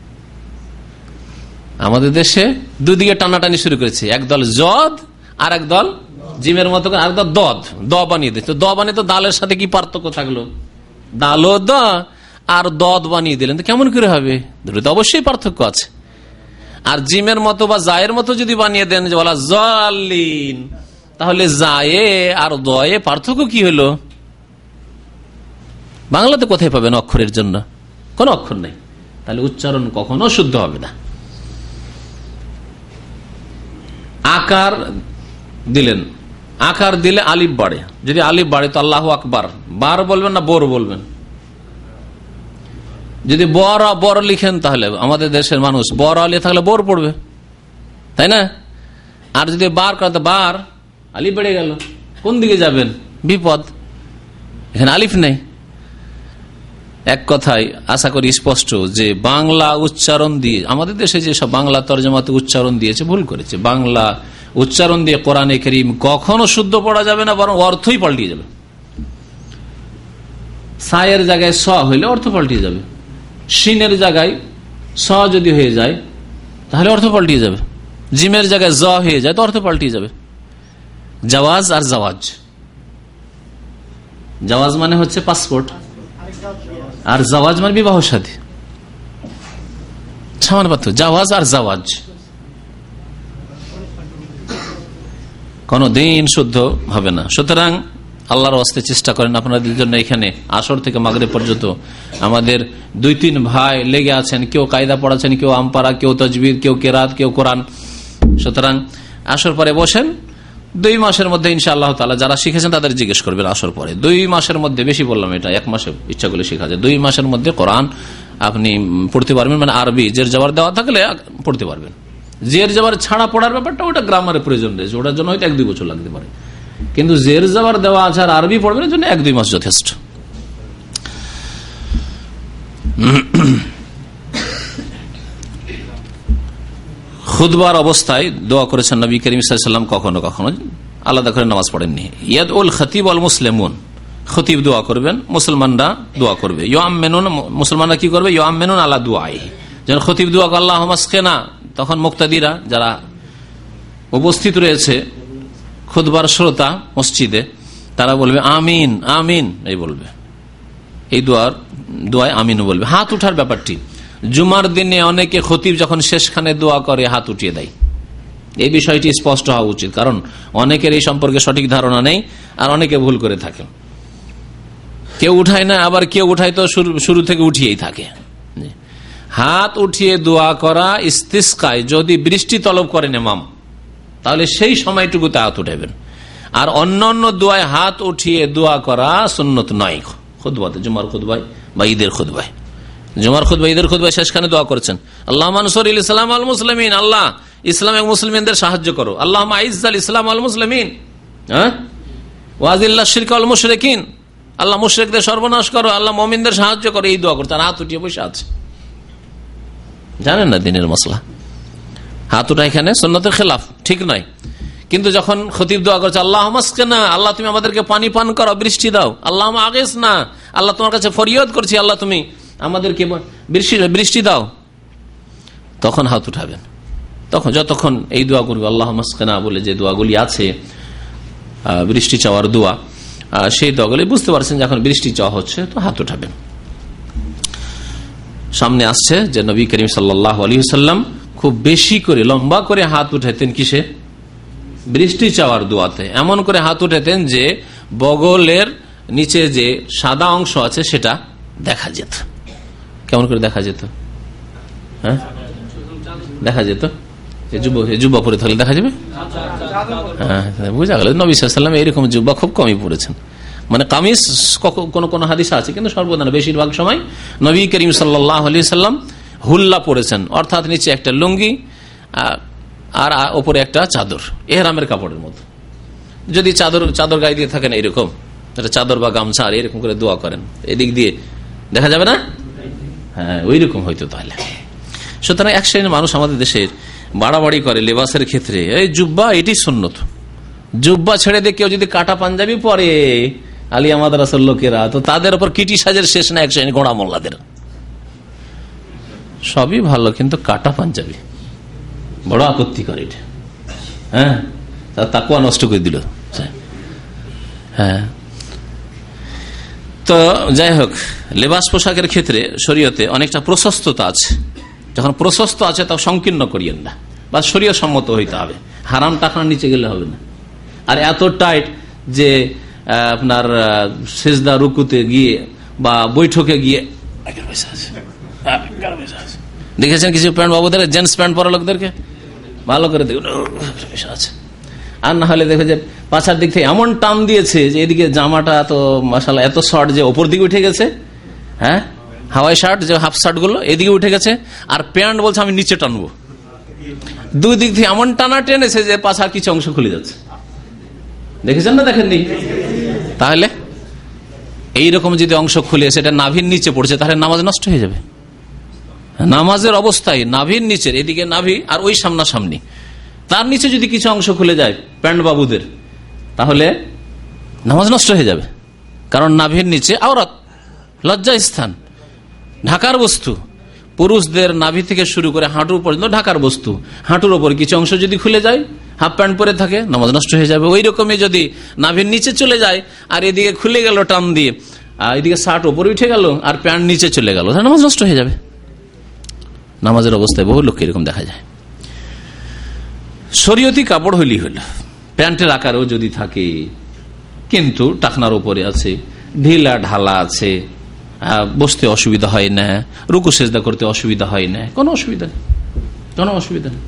আমাদের দেশে দুদিকে টানাটানি শুরু করেছে, একদল জদ আর একদল জিমের মতো, আর একদল দদ, দ বানিয়ে দিচ্ছে। দ বানিয়ে তো দালের সাথে কি পার্থক্য থাকলো? দাল দ আর দদ বানিয়ে দিলেন, তো কেমন করে হবে? দুটো অবশ্যই পার্থক্য আছে। আর জিমের মতো বা জায়ের মতো যদি বানিয়ে দেন, যে বলা জালিন, তাহলে জায়ে আর দয়ে পার্থক্য কি হলো? বাংলাতে কোথায় পাবেন অক্ষরের জন্য? কোন অক্ষর নেই, তাহলে উচ্চারণ কখনো শুদ্ধ হবে না। আকার দিলেন, আকার দিলে আলিফ বাড়ে, যদি আলিফ বাড়ে তো আল্লাহু আকবার বার বলবেন না বোর বলবেন? যদি বর লিখেন তাহলে আমাদের দেশের মানুষ বর আলিফ থাকলে বোর পড়বে, তাই না? আর যদি বার করতে বার আলিফ বেড়ে গেল, কোন দিকে যাবেন? বিপদ। এখানে আলিফ নেই। এক কথায় আশা করি স্পষ্ট যে বাংলা উচ্চারণ দিয়ে আমাদের দেশে যেসব বাংলা তরজমাতে উচ্চারণ দিয়েছে ভুল করেছে। বাংলা উচ্চারণ দিয়ে কোরআনে কারীম কখনো শুদ্ধ পড়া যাবে না, বরং অর্থই পাল্টিয়ে যাবে। সায়ের জায়গায় স হইলে অর্থ পাল্টিয়ে যাবে, শিনের জায়গায় স যদি হয়ে যায় তাহলে অর্থ পাল্টিয়ে যাবে, জিমের জায়গায় জ হয়ে যায় তো অর্থ পাল্টিয়ে যাবে। জাওয়াজ আর জাওয়াজ, জাওয়াজ মানে হচ্ছে পাসপোর্ট, আর জাওয়াজ মানে বিবাহ শাদী, সামান্য পার্থক্য। জাওয়াজ আর জাওয়াজ কোনদিন শুদ্ধ হবে না। সুতরাং আল্লাহর ওয়াস্তে চেষ্টা করেন আপনাদের জন্য। এখানে আসর থেকে মাগরিব পর্যন্ত আমাদের 2-3 ভাই লেগে আছেন, কেউ কায়দা পড়াচ্ছেন, কেউ আমপারা, কেউ তাজবিদ, কেউ কেরাত, কেউ কোরআন। সুতরাং আসর পরে বসেন, 2 মাসের মধ্যে ইনশাআল্লাহ তাআলা যারা শিখেছেন তাদের জিজ্ঞেস করবেন আসর পরে। 2 মাসের মধ্যে, বেশি বললাম এটা, 1 মাসে ইচ্ছা করলে শেখা যায়। 2 মাসের মধ্যে কোরআন আপনি পড়তে পারবেন, মানে আরবি জের জবর দেওয়া থাকলে পড়তে পারবেন। জের জবর ছাড়া পড়ার ব্যাপারটা ওটা গ্রামারের প্রয়োজন রয়েছে, ওটার জন্য হয়তো 1-2 বছর লাগতে পারে, কিন্তু জের জবর দেওয়া আছে আর আরবি পড়বেন এর জন্য 1-2 মাস যথেষ্ট। খুতবার অবস্থায় দোয়া করেছেন নবী করিম সাল্লাল্লাহু আলাইহি ওয়াসাল্লাম, কখনো কখনো আলাদা করে নামাজ পড়েননি। ইয়াদউল খতিব ওয়াল মুসলিমুন, খতিব দোয়া করবেন, মুসলমানরা দোয়া করবে। ইউআমিনুন, মুসলমানরা কি করবে? ইউআমিনুন আলা দুআই। যখন খতিব দোয়া করে আল্লাহুম্মা আসকিনা, তখন মুক্তাদিরা যারা উপস্থিত রয়েছে খুতবার শ্রোতা মসজিদে, তারা বলবে আমিন আমিন, এই বলবে, এই দোয়ায় আমিন বলবে। হাত উঠার ব্যাপারটি জুমার দিনে অনেকে খতিব যখন শেষখানে দোয়া করে হাত উঠিয়ে দেয়, এই বিষয়টি স্পষ্ট হওয়া উচিত, কারণ অনেকের এই সম্পর্কে সঠিক ধারণা নেই আর অনেকে ভুল করে থাকে। কেউ উঠায় না, আবার কেউ উঠায় তো শুরু থেকে উঠিয়েই থাকে। হাত উঠিয়ে দোয়া করা ইস্তিসকায় যদি বৃষ্টি তলব করেন ইমাম, তাহলে সেই সময়টুকুতে হাত উঠাবেন। আর অন্যান্য দোয়ায় হাত উঠিয়ে দোয়া করা সুন্নত নয় খুতবাতে, জুমার খুতবায় বা ঈদের খুতবায়। জুমার খুতবা, ঈদের খুতবায় শেষখানে দোয়া করেছেন আল্লাহ মানসুরিল ইসলাম আল মুসলিমিন, আল্লাহ ইসলাম এবং মুসলিমদের সাহায্য করো। আল্লাহ আইজ্জাল ইসলাম আল মুসলিমিন ওয়াজিল্লাহ শিরক আল মুশরিকিন, আল্লাহ মুশরিকদের সর্বনাশ করো, আল্লাহ মুমিনদের সাহায্য করো। এই দোয়া করতে হাত উঠিয়ে বসে আছে, জানেন না দিনের মসলা। হাত উঠা এখানে সুন্নতের খেলাফ, ঠিক নয়। কিন্তু যখন খতিব দোয়া করছে আল্লাহুম্মা আসকিনা, আল্লাহ তুমি আমাদেরকে পানি পান করো, বৃষ্টি দাও। আল্লাহুম্মা আগিসনা, আল্লাহ তোমার কাছে ফরিয়াদ করছি, আল্লাহ তুমি আমাদেরকে বৃষ্টি দাও, তখন হাত উঠাবেন। তখন যতক্ষণ এই দোয়া করবে আল্লাহুম্মা আসকিনা বলে, যে দোয়াগুলি আছে বৃষ্টি চাওয়ার দোয়া, সেই দোয়াগুলি বুঝতে পারছেন যখন বৃষ্টি চাওয়া হচ্ছে তো হাত উঠাবেন। সামনে আসছে যে নবী করিম সাল্লাল্লাহু আলাইহি ওয়াসাল্লাম খুব বেশি করে লম্বা করে হাত উঠাতেন কিসে? বৃষ্টি চাওয়ার দোয়াতে। এমন করে হাত উঠাতেন যে বগলের নিচে যে সাদা অংশ আছে সেটা দেখা যেত। কেমন করে দেখা যেত? হ্যাঁ, দেখা যেত। জুব্বা পরে থাকলে দেখা যাবে, হ্যাঁ বুঝা গেল। নবী সাল্লাল্লাহু আলাইহি ওয়াসাল্লাম এরকম জুব্বা খুব কমই পরেছেন, মানে কামিজ কোন হাদিস আছে, কিন্তু সর্বদা বেশিরভাগ সময় নবী করিম সাল্লাল্লাহু আলাইহি ওয়াসাল্লাম হুল্লা পরেছেন, অর্থাৎ নিচে একটা লুঙ্গি আর ওপরে একটা চাদর, এহরামের কাপড়ের মতো। যদি চাদর গায়ে দিয়ে থাকেন এরকম একটা চাদর বা গামছা, আর এরকম করে দোয়া করেন, এদিক দিয়ে দেখা যাবে না? হ্যাঁ, ওই রকম হয়তো। তাহলে সুতরাং এক শ্রেণীর মানুষ আমাদের দেশের বাড়াবাড়ি করে লেবাসের ক্ষেত্রে, এই জুব্বা এটি সুন্নত, জুব্বা ছেড়ে দিয়ে কেউ যদি কাটা পাঞ্জাবি পরে আলিয়া মাদ্রাসার লোকেরা, তো তাদের উপর কিটি সাজের শেষ না এক শ্রেণী গোড়া মোল্লাদের। সবই ভালো, কিন্তু কাটা পাঞ্জাবি বড় আপত্তিকর এটা। হ্যাঁ, তাকুয়া নষ্ট করে দিল। হ্যাঁ, তো যাই হোক, লেবাস পোশাকের ক্ষেত্রে শরীয়তে অনেকটা প্রশস্ততা আছে। যখন প্রশস্ত আছে তা সংকীর্ণ করিয়েন না, বা শরীয় সম্মত হইতে হবে। হারাম টাকার নিচে গেলে হবে না। আর এত টাইট যে আপনার সেজদা রুকুতে গিয়ে বা বৈঠকে গিয়ে দেখেছেন কিছু প্যান্ট বাবুদের, জেন্টস প্যান্ট পরা লোকদেরকে ভালো করে দেখুন আছে। আর না হলে দেখবে যে পাছার দিক থেকে এমন টান দিয়েছে যে এদিকে জামাটা তো মাশাআল্লাহ এত শর্ট যে ওপর দিকে উঠে গেছে, হ্যাঁ হাওয়াই শার্ট যে হাফ শার্ট গুলো এদিকে উঠে গেছে, আর প্যান্ট বলছে আমি নিচে টানবো। দুই দিক থেকে এমন টানা টেনেছে যে পাছার কিছু অংশ খুলে যাচ্ছে। দেখেছেন না দেখেননি? তাহলে এইরকম যদি অংশ খুলে সেটা নাভির নিচে পড়ছে তাহলে নামাজ নষ্ট হয়ে যাবে। নামাজের অবস্থায় নাভির নিচের এদিকে নাভি আর ওই সামনাসামনি তার নিচে যদি কিছু অংশ খুলে যায় প্যান্ট বাবুদের, তাহলে নামাজ নষ্ট হয়ে যাবে। কারণ নাভির নিচে আওরাত, লজ্জা স্থান, ঢাকার বস্তু। পুরুষদের নাভি থেকে শুরু করে হাঁটুর পর্যন্ত ঢাকার বস্তু। হাঁটুর ওপর কিছু অংশ যদি খুলে যায়, হাফ প্যান্ট পরে থাকে, নামাজ নষ্ট হয়ে যাবে। ওই রকমই যদি নাভির নিচে চলে যায় আর এদিকে খুলে গেল টান দিয়ে, এদিকে শার্ট ওপরে উঠে গেল আর প্যান্ট নিচে চলে গেল, তাহলে নামাজ নষ্ট হয়ে যাবে। নামাজের অবস্থায় বহু লোক এরকম দেখা যায়। শরীয়তি কাপড় হইলেই হইল, প্যান্টের আকারেও যদি থাকে কিন্তু টাকনার উপরে আছে, ঢিলা ঢালা আছে, বসতে অসুবিধা হয় না, রুকু সেজদা করতে অসুবিধা হয় না, কোনো অসুবিধা নেই, কোনো অসুবিধা নেই।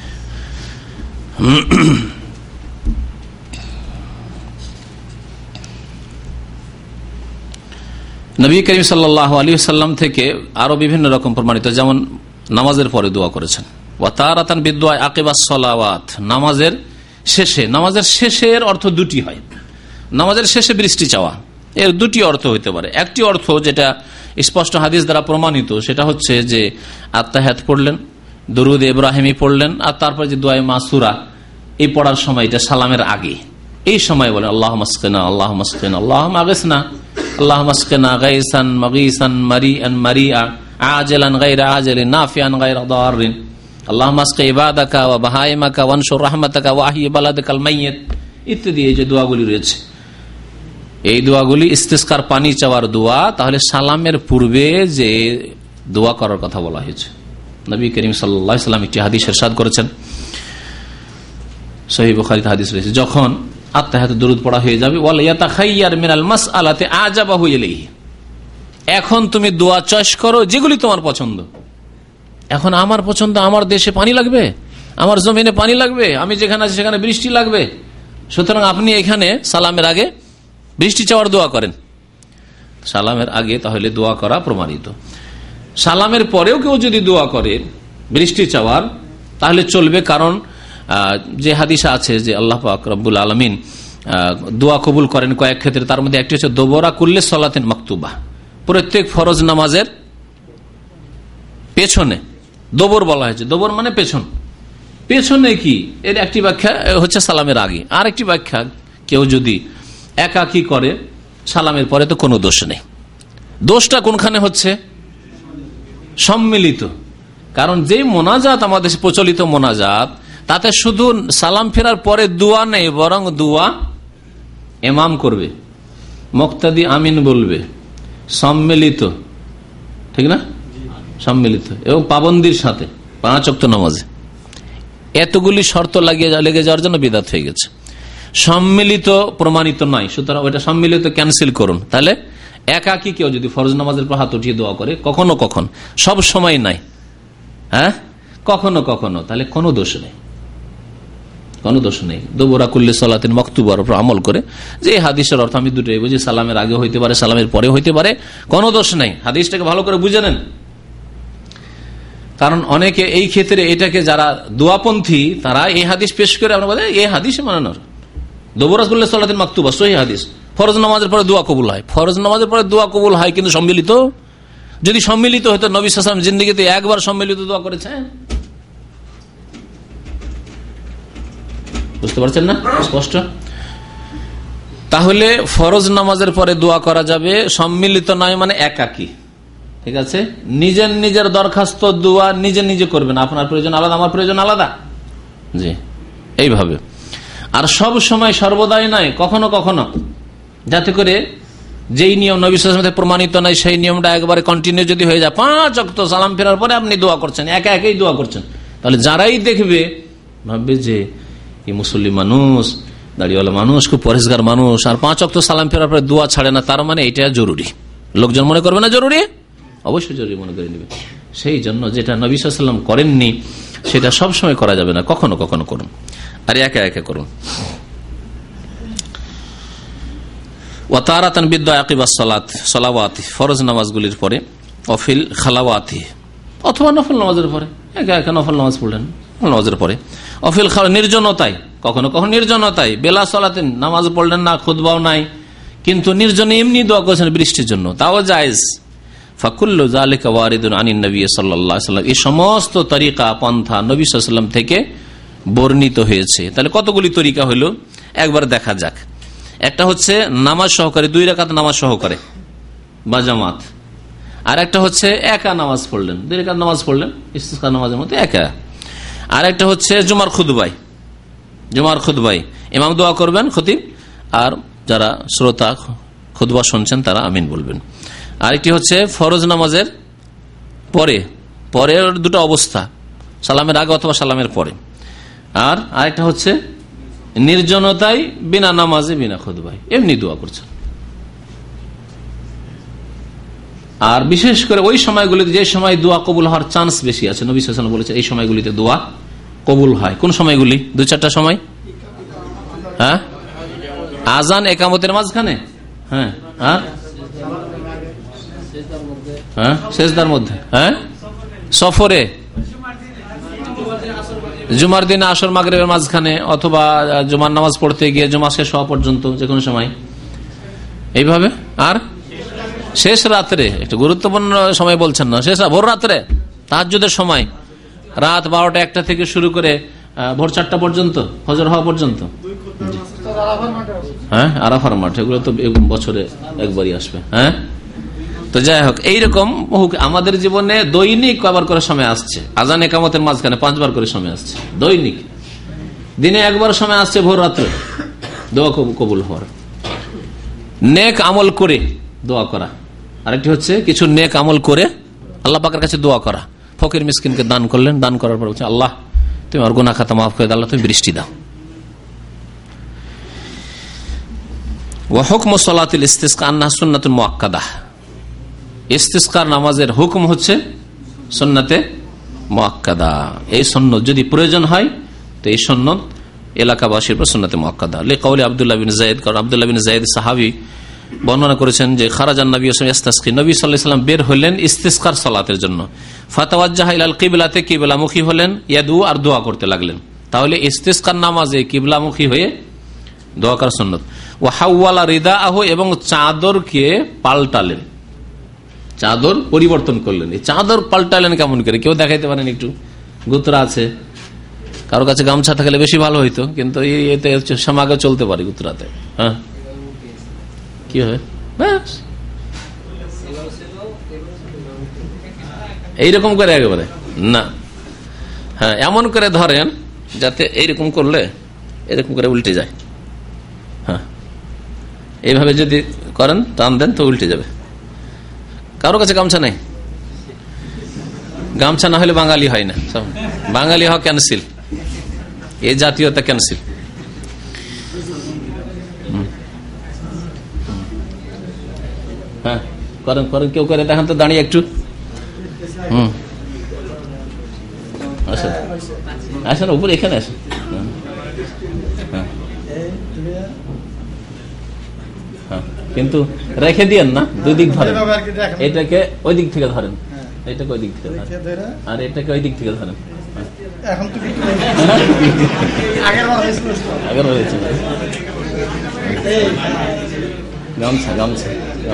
নবী করিম সাল্লাল্লাহু আলাইহি ওয়াসাল্লাম থেকে আরো বিভিন্ন রকম প্রমাণিত, যেমন নামাজের পরে দোয়া করেছেন, ওয়া তারাতান বিদুআ আকিবাস সালাওয়াত, নামাজের শেষে। নামাজের শেষের অর্থ দুটি হয়। নামাজের শেষে বৃষ্টি চাওয়া, এর দুটি অর্থ হইতে পারে। একটি অর্থ যেটা স্পষ্ট হাদিস দ্বারা প্রমাণিত, সেটা হচ্ছে যে আত্তাহিয়াত পড়লেন, দরুদ ইব্রাহিমি পড়লেন, আর তারপর যে দোয়া মাসুরা এই পড়ার সময়, এটা সালামের আগে, এই সময় বলেন আল্লাহুম্মা আসকিনা আল্লাহুম্মা আসকিনা আল্লাহুম্মা আগিসনা আল্লাহুম্মা আসকিনা গায়সান মাগিসান মারিআন মারিআ আজিলান গায়রা আজিলিন নাফিআন গায়রা দারিন আল্লাহুম্মা আসকি ইবাদাকা ওয়া বাহাইমাকা ওয়ানশুর রাহমাতাকা ওয়া আহয়ি বালাদাকাল মাইয়িত ইত্যাদি। এই যে দোয়াগুলি রয়েছে, এই দোয়াগুলি ইস্তিসকার পানি চাওয়ার দোয়া। তাহলে সালামের পূর্বে যে দোয়া করার কথা বলা হয়েছে, নবী করিম সাল্লাল্লাহু আলাইহি ওয়াসাল্লাম একটি হাদিস ইরশাদ করেছেন, সহিহ বুখারীতে হাদিস রয়েছে, যখন আত্তাহিয়াত দরুদ পড়া হয়ে যাবে, ওয়াল ইয়াতাখাইয়ার মিনাল মাসআলাতি আজাবাহু ইলাইহি, এখন তুমি দোয়া চয়েস করো যেগুলি তোমার পছন্দ। এখন আমার পছন্দ, আমার দেশে পানি লাগবে, আমার জমিনে পানি লাগবে, আমি যেখানে আছি সেখানে বৃষ্টি লাগবে, সুতরাং আপনি এখানে সালামের আগে বৃষ্টি চাওয়ার দোয়া করেন। সালামের আগে তাহলে দোয়া করা প্রমাণিত। সালামের পরেও কেউ যদি দোয়া করে বৃষ্টি চাওয়ার তাহলে চলবে, কারণ যে হাদিস আছে যে আল্লাহ পাক রব্বুল আলামিন দোয়া কবুল করেন কয়েক ক্ষেত্রে, তার মধ্যে একটি হচ্ছে দোবরা কুল্লে সালাতিন মাকতুবা, প্রত্যেক ফরজ নামাজের পেছনে। দোবর বলা হয়েছে, দোবর মানে পেছন। পেছনে কি, এর একটি ব্যাখ্যা হচ্ছে সালামের আগে, আর একটি ব্যাখ্যা কেউ যদি একাকী করে সালামের পরে তো কোনো দোষ নেই। দোষটা কোনখানে হচ্ছে? সম্মিলিত। কারণ যে মোনাজাত আমাদের প্রচলিত মোনাজাত, তাতে শুধু সালাম ফেরার পরে দোয়া নেই, বরং দোয়া ইমাম করবে, মুক্তাদি আমিন বলবে, সম্মিলিত, ঠিক না? সম্মিলিত এবং পাবন্দির সাথে 5 ওয়াক্ত নামাজে। এতগুলি শর্ত লেগে যাওয়ার জন্য বিদআত হয়ে গেছে। সম্মিলিত প্রমাণিত নয়, সুতরাং ওইটা সম্মিলিত ক্যান্সেল করুন। তাহলে একাকী কেউ যদি ফরজ নামাজের পর হাত উঠিয়ে দোয়া করে, কখনো কখনো, সব সময় নাই, হ্যাঁ কখনো কখনো, তাহলে কোনো দোষ নেই, কোনো দোষ নেই। দোবরা কুল্লি সালাতিন মাকতুবার উপর আমল করে, যে হাদিসের অর্থ আমি দুটোই বুঝি, সালামের আগে হইতে পারে, সালামের পরে হইতে পারে, কোনো দোষ নেই। হাদিসটাকে ভালো করে বুঝে নেন, কারণ অনেকে এই ক্ষেত্রে এটাকে, যারা দোয়াপন্থী তারা এই হাদিস পেশ করে আমরা বলে এই হাদিসে মানানোর, দোবরা কুল্লি সালাতিন মাকতুবা সহিহ হাদিস, ফরজ নামাজের পরে দোয়া কবুল হয়। ফরজ নামাজের পরে দোয়া কবুল হয়, কিন্তু সম্মিলিত, যদি সম্মিলিত হতো নবী সাল্লাল্লাহু আলাইহি ওয়াসাল্লাম জিন্দেগিতে একবার সম্মিলিত দোয়া করেছেন, বুঝতে পারছেন না? স্পষ্ট। তাহলে ফরজ নামাজের পরে দোয়া করা যাবে, সম্মিলিত নয় মানে একাকী, ঠিক আছে? নিজের নিজের দরখাস্ত দোয়া নিজে নিজে করবেন, আপনার প্রয়োজন আলাদা, আমার প্রয়োজন আলাদা, জি এইভাবে। আর সব সময় সর্বদাই নয়, কখনো কখনো, যাতে করে যেই নিয়ম নবী সাল্লাল্লাহু আলাইহি ওয়াসাল্লাম প্রমাণিত নয় সেই নিয়মটা একবারে কন্টিনিউ যদি হয়ে যায়, 5 ওয়াক্ত সালাম ফেরার পরে আপনি দোয়া করছেন, একা একাই দোয়া করছেন, তাহলে যারাই দেখবে ভাববে যে এই মুসল্লি মানুষ, দাড়িওয়ালা মানুষ, খুব পরেশগার মানুষ, আর 5 ওয়াক্ত সালাম ফেরার পরে দোয়া ছাড়ে না, তার মানে এটা জরুরি। লোকজন মনে করবে না জরুরি? অবশ্যই জরুরি মনে করে নেবে। সেই জন্য যেটা নবী সাল্লাল্লাহু আলাইহি ওয়াসাল্লাম করেননি সেটা সবসময় করা যাবে না, কখনো কখনো করুন। আর একে একে করুন। ওয়াতারাতান বিদ্যা আকিবাস সালাত সালাওয়াতি, ফরজ নামাজগুলির পরে, অফিল খালাওয়াতি অথবা নফল নামাজের পরে, একে একে নফল নামাজ পড়লেন নামাজের পরে। অফিল নির্জনতায়, কখনো কখনো নির্জনতায় বেলা সালাতেন নামাজ পড়লেন না, খুতবাও নাই, কিন্তু নির্জনে এমনি দোয়া করেছেন বৃষ্টির জন্য, তাও জায়েজ। ফাকুল্লু যালিকা ওয়ারিদুন আনিন নবী সাল্লাল্লাহু আলাইহি ওয়াসাল্লাম, এই সমস্ত তরিকা পন্থা নবী সাল্লাল্লাহু আলাইহি ওয়াসাল্লাম থেকে বর্ণিত হয়েছে। তাহলে কতগুলি তরিকা হলো একবার দেখা যাক। একটা হচ্ছে নামাজ সহকারে, 2 রাকাত নামাজ সহকারে বা জামাত, আর একটা হচ্ছে একা নামাজ পড়লেন, 2 রাকাত নামাজ পড়লেন ইস্তিসকা নামাজের মধ্যে একা। আর একটা হচ্ছে জুমার খুতবায় ইমাম দোয়া করবেন খতিব, আর যারা শ্রোতা খুতবা শুনছেন তারা আমিন বলবেন। আরেকটি হচ্ছে ফরজ নামাজের পরে, পরের দুটো অবস্থা, সালামের আগে অথবা সালামের পরে। আর আরেকটা হচ্ছে নির্জনতায় বিনা নামাজে বিনা খুতবায় এমনি দোয়া করছেন। আর বিশেষ করে ওই সময়গুলিতে যে সময় দোয়া কবুল হওয়ার চান্স বেশি আছে, নবী সাল্লাল্লাহু আলাইহি ওয়াসাল্লাম বলেছে এই সময়গুলিতে দোয়া কবুল হয়। কোন সময়গুলি? 2-4টা সময়। হ্যাঁ, আজান একামতের মাঝখানে, হ্যাঁ, আর হ্যাঁ সেজদার মধ্যে, হ্যাঁ সফরে, জুমার দিনে আসর মাগরিবের মাঝখানে, অথবা জুমার নামাজ পড়তে গিয়ে জুমা শেষ হওয়া পর্যন্ত যে কোনো সময় এইভাবে। আর শেষ রাত্রে, একটু গুরুত্বপূর্ণ সময় বলছেন না, শেষ ভোর রাত্রে তাহাজ্জুদের সময়, রাত 12টা-1টা থেকে শুরু করে ভোর 4টা পর্যন্ত, ফজর হওয়া পর্যন্ত। হ্যাঁ, আরাফার মাঠ, এগুলো তো বছরে একবারই আসবে। হ্যাঁ, তো যাই হোক, এইরকম আমাদের জীবনে দৈনিক কয়বার করে সময় আসছে, আজান একামতের মাঝখানে 5বার করে সময় আসছে দৈনিক, দিনে একবার সময় আসছে ভোর রাত্রে দোয়া কবুল হওয়ার। নেক আমল করে দোয়া করা, আরেকটি হচ্ছে কিছু নেক আমল করে আল্লাহ পাকের কাছে দোয়া করা। ফকির মিসকিনকে দান করলেন, দান করার পর বলছেন আল্লাহ তুমি আমার গুনাহ খাতা মাফ করে দাও, আল্লাহ তুমি বৃষ্টি দাও। ওয়া হুকমু সালাতিল ইস্তিসকা আন্নাহা সুন্নাতুন মুআক্কাদাহ, ইস্তিসকার নামাজের হুকুম হচ্ছে সুন্নাতে মুআক্কাদা। এই সুন্নত যদি প্রয়োজন হয় তো এই সুন্নত এলাকাবাসীর উপর সুন্নাতে মুআক্কাদা। লিকাউলি আব্দুল্লাহ বিন যায়েদ, কারণ আব্দুল্লাহ বিন যায়েদ সাহাবী বর্ণনা করেছেন যে খারাজান নবী সাল্লাল্লাহু আলাইহি ওয়াসাল্লাম, নবী সাল্লাল্লাহু আলাইহি ওয়াসাল্লাম বের হলেন ইস্তিসকার সালাতের জন্য। ফাতাওয়াজ্জাহা ইলাল কিবলাতে, কিবলামুখী হলেন, ইয়াদু আর দোয়া করতে লাগলেন। তাহলে ইস্তিসকার নামাজে কিবলামুখী হয়ে দোয়া করা সুন্নাত। ওয়া হাওয়ালা রিদাআহু, এবং চাদরকে পাল্টালেন, চাদর পরিবর্তন করলেন। এই চাদর পাল্টালেন কেমন করে? কেউ দেখাইতে পারেন? একটু গুতরা আছে, কারো কাছে গামছা থাকলে বেশি ভালো হইতো, কিন্তু এতে সমাগে চলতে পারে গুতরাতে। হ্যাঁ, কি হয় এইরকম করে একেবারে না, হ্যাঁ এমন করে ধরেন যাতে এইরকম করলে এরকম করে উল্টে যায়। হ্যাঁ, এইভাবে যদি করেন, টান দেন তো উল্টে যাবে। কারো কাছে গামছা নাই? গামছা না হলে বাঙালি হয় না, বাঙালি হওয়া ক্যান্সেল, এই জাতীয়তা ক্যান্সেল। হ্যাঁ করেন করেন, কেউ করে দেখান তো, দাঁড়িয়ে একটু। আসেন আসেন উপরে, এখানে আসেন। কিন্তু রেখে দিয়েন না, 2 দিক ধরেন, এটাকে ওই দিক থেকে ধরেন, এটাকে ওই দিক থেকে ধরেন, আর এটাকে ওই দিক থেকে ধরেন। গামছা গামছা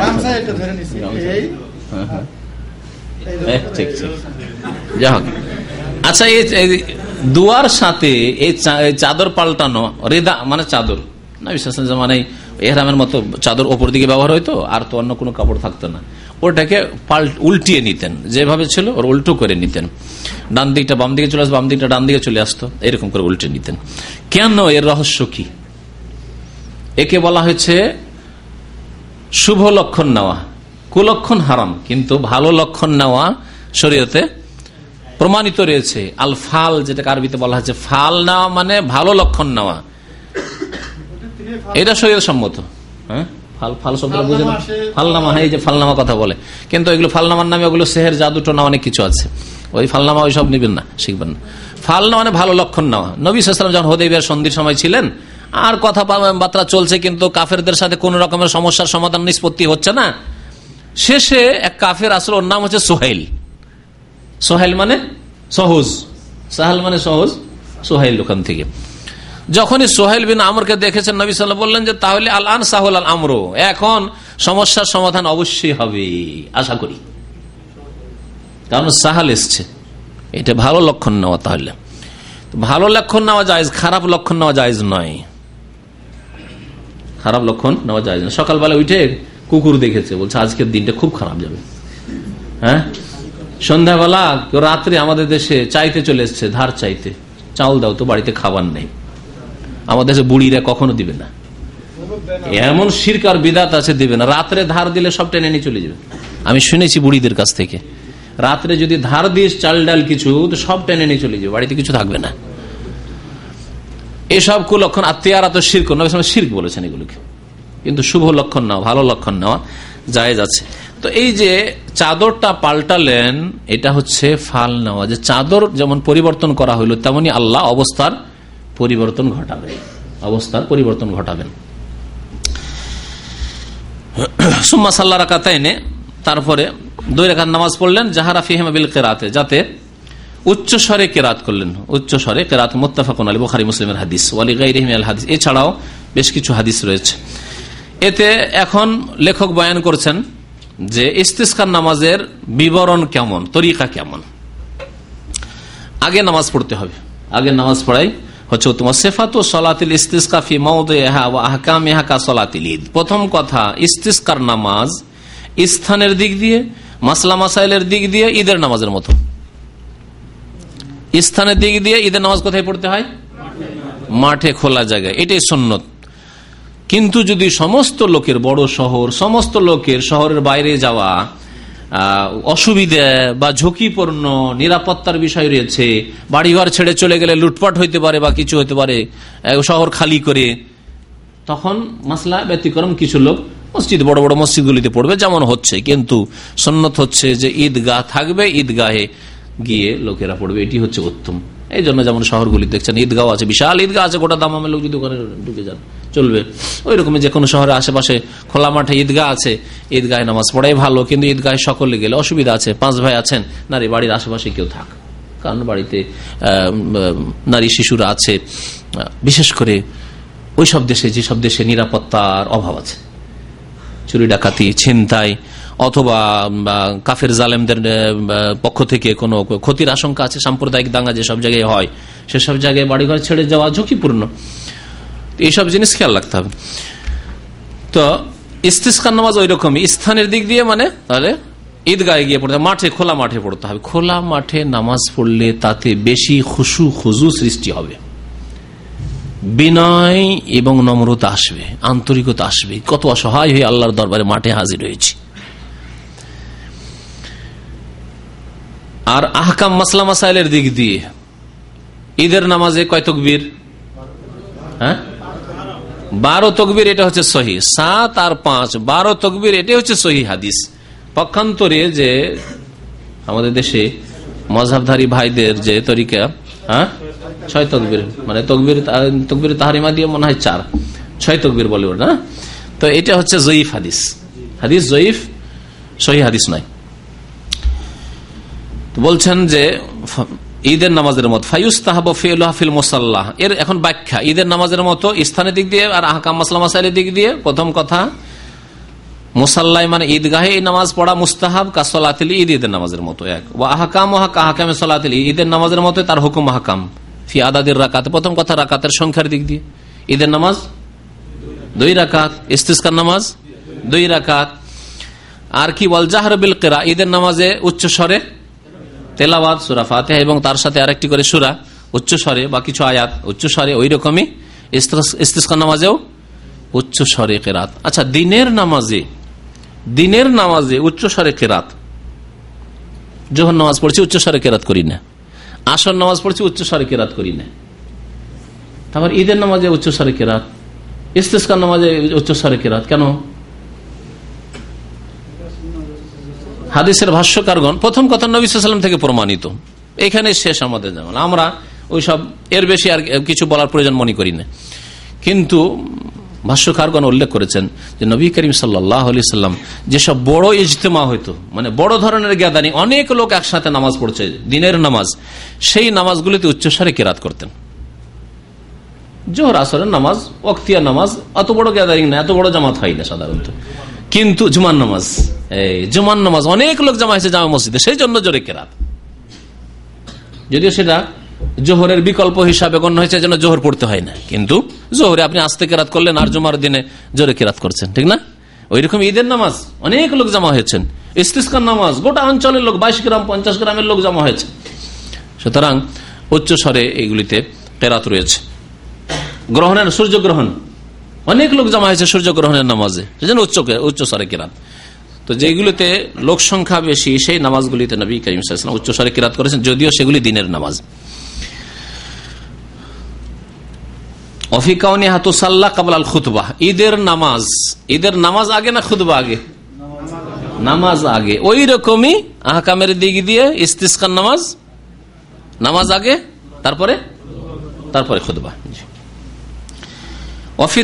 ঠিক ঠিক, যাই হোক। আচ্ছা, এই দুয়ার সাথে এই চাদর পাল্টানো, রেদা মানে চাদর না, বিশেষ মানে এহরামের মতো চাদর ওপর দিকে ব্যবহার হইতো, আর তো অন্য কোনো কাপড় থাকতো না, ওটাকে উল্টিয়ে নিতেন, যেভাবে ছিল ওর উল্টো করে নিতেন। ডান দিকটা বাম দিকে চলে আসতো, বাম দিকটা ডান দিকে চলে আসতো, এরকম করে উল্টে নিতেন। কেন? এর রহস্য কি? একে বলা হয়েছে শুভ লক্ষণ নেওয়া, কুলক্ষণ হারাম, কিন্তু ভালো লক্ষণ নেওয়া শরীয়তে প্রমাণিত রয়েছে। আল ফাল, যেটাকে আরবিতে বলা হয়েছে ফাল নেওয়া, মানে ভালো লক্ষণ নেওয়া, এটা শরীয়ত সম্মত। হ্যাঁ, ফাল শব্দটা বুঝে না, ফালনামা, এই যে ফালনামা কথা বলে, কিন্তু এগুলো ফালনামার নামে ওগুলো সেহের জাদু টোনা অনেক কিছু আছে, ওই ফালনামা ওই সব নেবেন না, শিখবেন না। ফালনা মানে ভালো লক্ষণ নেওয়া। নবী সাল্লাল্লাহু আলাইহি ওয়াসাল্লাম যখন হুদায়বিয়ার সন্ধির সময় ছিলেন, আর কথাবার্তা চলছে, কিন্তু কাফেরদের সাথে কোন রকমের সমস্যার সমাধান নিষ্পত্তি হচ্ছে না। শেষে এক কাফের আসলে, ওর নাম হচ্ছে সোহেল। সোহেল মানে সহজ, সাহেল মানে সহজ, সোহেল ওখান থেকে। যখনই সোহেল বিন আমরকে দেখেছেন, নবী সাল্লাল্লাহু আলাইহি ওয়াসাল্লাম বললেন যে তাহলে আল আন সাহুল আল আমর, এখন সমস্যার সমাধান অবশ্যই হবে, আশা করি, কারণ সাহাল এসছে। এটা ভালো লক্ষণ নেওয়া। তাহলে ভালো লক্ষণ নেওয়া জায়েজ, খারাপ লক্ষণ নেওয়া জায়েজ নয়। খারাপ লক্ষণ নেওয়া জায়েজ নয়। সকালবেলা উঠে কুকুর দেখেছে, বলছে আজকের দিনটা খুব খারাপ যাবে। হ্যাঁ, সন্ধ্যাবেলা কেউ রাত্রে আমাদের দেশে চাইতে চলে এসছে, ধার চাইতে, চাউল দাও তো, বাড়িতে খাবার নেই। আমাদের দেশে বুড়িরা কখনো দিবে না, এমন শিরক আর বিদআত আছে, দিবে না। রাত্রে ধার দিলে সব টেনে নিয়ে চলে যাবে। আমি শুনেছি বুড়িদের কাছ থেকে, রাত্রে যদি ধার দিস চাল ডাল কিছু, তো সব টেনে নিয়ে চলে যাবে, বাড়িতে কিছু থাকবে না। এসব কুলক্ষণ, আত্মীয়ারা তো শিরক, নবী সাল্লাল্লাহু আলাইহি ওয়াসাল্লাম শিরক বলেছেন এগুলোকে। কিন্তু শুভ লক্ষণ নেওয়া, ভালো লক্ষণ নেওয়া জায়েজ আছে। তো এই যে চাদরটা পাল্টালেন, এটা হচ্ছে ফাল নেওয়া, যে চাদর যেমন পরিবর্তন করা হইল, তেমনি আল্লাহ অবস্থার পরিবর্তন ঘটাবেন, অবস্থার পরিবর্তন ঘটাবেন। সুম্মা সাল্লা রাকাতাইনে, তারপরে 2 রাকাত নামাজ পড়লেন, জাহারা ফিহিমা বিল কিরাতে, যাতে উচ্চ স্বরে কিরাত করলেন। উচ্চ স্বরে কিরাত মুত্তাফাকুন আলাইহি, বুখারী মুসলিমের হাদিস, ওয়ালি গায়রিহি মিনাল হাদিস, এছাড়াও বেশ কিছু হাদিস রয়েছে। এতে এখন লেখক বয়ান করছেন যে ইস্তিসকার নামাজের বিবরণ কেমন, তরিকা কেমন। আগে নামাজ পড়তে হবে, আগে নামাজ পড়াই হচ্ছে তোমার সিফাতু সালাতিল ইস্তিসকা ফি মাওদিহা ওয়া আহকামিহা কা সালাতিল ঈদ। প্রথম কথা, ইস্তিসকার নামাজ স্থানের দিক দিয়ে, মাসলা মাসাইলের দিক দিয়ে ঈদের নামাজের মতো। স্থানের দিক দিয়ে ঈদের নামাজ কোথায় পড়তে হয়? মাঠে, খোলা জায়গায়, এটাই সুন্নত। কিন্তু যদি সমস্ত লোকের, বড় শহর, সমস্ত লোকের শহরের বাইরে যাওয়া অসুবিধা বা ঝুঁকিপূর্ণ, নিরাপত্তার বিষয় রয়েছে, বাড়িঘর ছেড়ে চলে গেলে লুটপাট হইতে পারে বা কিছু হতে পারে, শহর খালি করে, তখন মাসলা ব্যতিক্রম, কিছু লোক মসজিদ, বড় বড় মসজিদগুলিতে পড়বে, যেমন হচ্ছে। কিন্তু সুন্নত হচ্ছে যে ঈদগাহ থাকবে, ঈদগাহে গিয়ে লোকেরা পড়বে, এটি হচ্ছে উত্তম। এই জন্য যেমন শহরগুলি দেখছেন ঈদগাহ আছে, বিশাল ঈদগাহ আছে, গোটা দামামের লোক যদি ওখানে ঢুকে যান চলবে। ওই রকমের যে কোনো শহরের আশেপাশে খোলা মাঠে ঈদগাহ আছে, ঈদগাহে নামাজ পড়াই ভালো। কিন্তু ঈদগাহে সকলে গেলে অসুবিধা আছে, 5 ভাই আছেন, নারী বাড়ির আশেপাশে কেউ থাক, কারণ বাড়িতে নারী শিশুরা আছে, বিশেষ করে ওই সব দেশে, যেসব দেশে নিরাপত্তার অভাব আছে, চুরি ডাকাতি, ছিনতাই, অথবা কাফের জালেমদের পক্ষ থেকে কোনো ক্ষতির আশঙ্কা আছে, সাম্প্রদায়িক দাঙ্গা যেসব জায়গায় হয়, সেসব জায়গায় বাড়িঘর ছেড়ে যাওয়া ঝুঁকিপূর্ণ। এইসব জিনিস খেয়াল রাখতে হবে। তো ইস্তিসকার নামাজ ওই রকমই, স্থানের দিক দিয়ে, মানে তাহলে ঈদগাহে গিয়ে পড়তে হবে, মাঠে, খোলা মাঠে পড়তে হবে। খোলা মাঠে নামাজ পড়লে তাতে বেশি খুশু খুজু সৃষ্টি হবে, বিনয় এবং নম্রতা আসবে, আন্তরিকতা আসবে। কত অসহায় হয়ে আল্লাহর দরবারে মাঠে হাজির হয়েছি। আর আহকাম, মাসলা মাসাইলের দিক দিয়ে ঈদের নামাজে কয় তাকবীর? 12 তাকবীর, এটা হচ্ছে সহিহ। 7 আর 5 12 তাকবীর, এটা হচ্ছে সহিহ হাদিস। পক্ষান্তরে যে আমাদের দেশে মাযহাবধারী ভাইদের যে তরিকা, 6 তাকবীর, মানে তাকবীর তাহরিমা দিয়ে মনে হয় 6 তাকবীর বলে ওটা। তো এটা হচ্ছে জয়ীফ হাদিস, হাদিস জয়ীফ, সহিহ হাদিস নয়। বলছেন যে ঈদের নামাজের মতো ফায়ুস্তাহাবু ফিলুহা ফিল মুসাল্লাহ, এর এখন ব্যাখ্যা। ঈদের নামাজের মতো স্থানের দিক দিয়ে আর আহকাম মাসলা মাসাইলের দিক দিয়ে, প্রথম কথা মুসাল্লাহ মানে ঈদগাহে নামাজ পড়া মুস্তাহাব, কা সালাতিল ঈদ, ঈদের নামাজের মতো এক। ওয়া আহকামুহা কা আহকামে সালাতিল ঈদ, ঈদের নামাজের মতো তার হুকুম আহকাম। ফি আদাদির রাকাত, প্রথম কথা রাকাতের সংখ্যার দিক দিয়ে, ঈদের নামাজ 2 রাকাত, ইস্তিসকার নামাজ 2 রাকাত। আর কি বল, জাহর বিল কিরা, ঈদের নামাজে উচ্চ স্বরে তেলাওয়াত, সূরা ফাতিহা এবং তার সাথে আরেকটি করে সূরা উচ্চ স্বরে বা কিছু আয়াত উচ্চ স্বরে, ওই রকমই ইস্তিসকার নামাজেও উচ্চ স্বরে কিরাত। আচ্ছা, দিনের নামাজে উচ্চ স্বরে কিরাত, যখন নামাজ পড়ছি উচ্চ স্বরে কিরাত করি না, আসর নামাজ পড়ছি উচ্চ স্বরে কিরাত করি না। তারপর ঈদের নামাজে উচ্চ স্বরে কিরাত, ইস্তিসকার নামাজে উচ্চ স্বরে কিরাত, কেন? হাদিসের ভাষ্যকারগণ প্রথম কথা নবী সাল্লাল্লাহু আলাইহি ওয়াসাল্লাম থেকে প্রমাণিত, এখানে শেষ আমাদের যেমন, আমরা ওইসব এর বেশি আর কিছু বলার প্রয়োজন মনে করি না। কিন্তু ভাষ্যকারগণ উল্লেখ করেছেন যে নবী করিম সাল্লাল্লাহু আলাইহি ওয়াসাল্লাম যেসব বড় ইজতেমা হইতো, মানে বড় ধরনের গ্যাদারিং, অনেক লোক একসাথে নামাজ পড়ছে, দিনের নামাজ, সেই নামাজগুলিতে উচ্চস্বরে কিরাত করতেন। জোহর আসরের নামাজ, ওয়াক্তিয়া নামাজ, অত বড় গ্যাদারিং না, এত বড় জামাত হয় না সাধারণত। কিন্তু জুমার নামাজ, জুমার নামাজ অনেক লোক জমা হয়েছে জামা মসজিদে, সেই জন্য জোরে কেরাত। যদিও সেটা জোহরের বিকল্প হিসাবে গণ্য হয়েছে, যেন জোহর পড়তে হয় না, কিন্তু জোহরে আপনি আস্তে কেরাত করলেন আর জুমার দিনে জোরে কেরাত করছেন, ঠিক না? ওই রকম ঈদের নামাজ অনেক লোক জমা হয়েছেন, ইস্তিসকার নামাজ গোটা অঞ্চলের লোক, 22 গ্রাম 50 গ্রামের লোক জমা হয়েছে। সুতরাং উচ্চস্বরে এইগুলিতে কেরাত রয়েছে। গ্রহণের সূর্যগ্রহণ অনেক লোক জমা হয়েছে সূর্যগ্রহণের নামাজে, সেজন্য উচ্চস্বরে কিরাত। তো যেগুলিতে লোক সংখ্যা বেশি সেই নামাজগুলিতে নবী করিম সাল্লাল্লাহু আলাইহি ওয়াসাল্লাম উচ্চস্বরে কিরাত করেছেন, যদিও সেগুলি দিনের নামাজ। অফিকাউনিহা তুসাল্লা ক্বাবলা আল খুতবাহ, ঈদের নামাজ আগে না খুতবা আগে? নামাজ আগে। ওই রকমই আহকামের দিক দিয়ে ইস্তিসকার নামাজ আগে, তারপরে খুতবা। ওই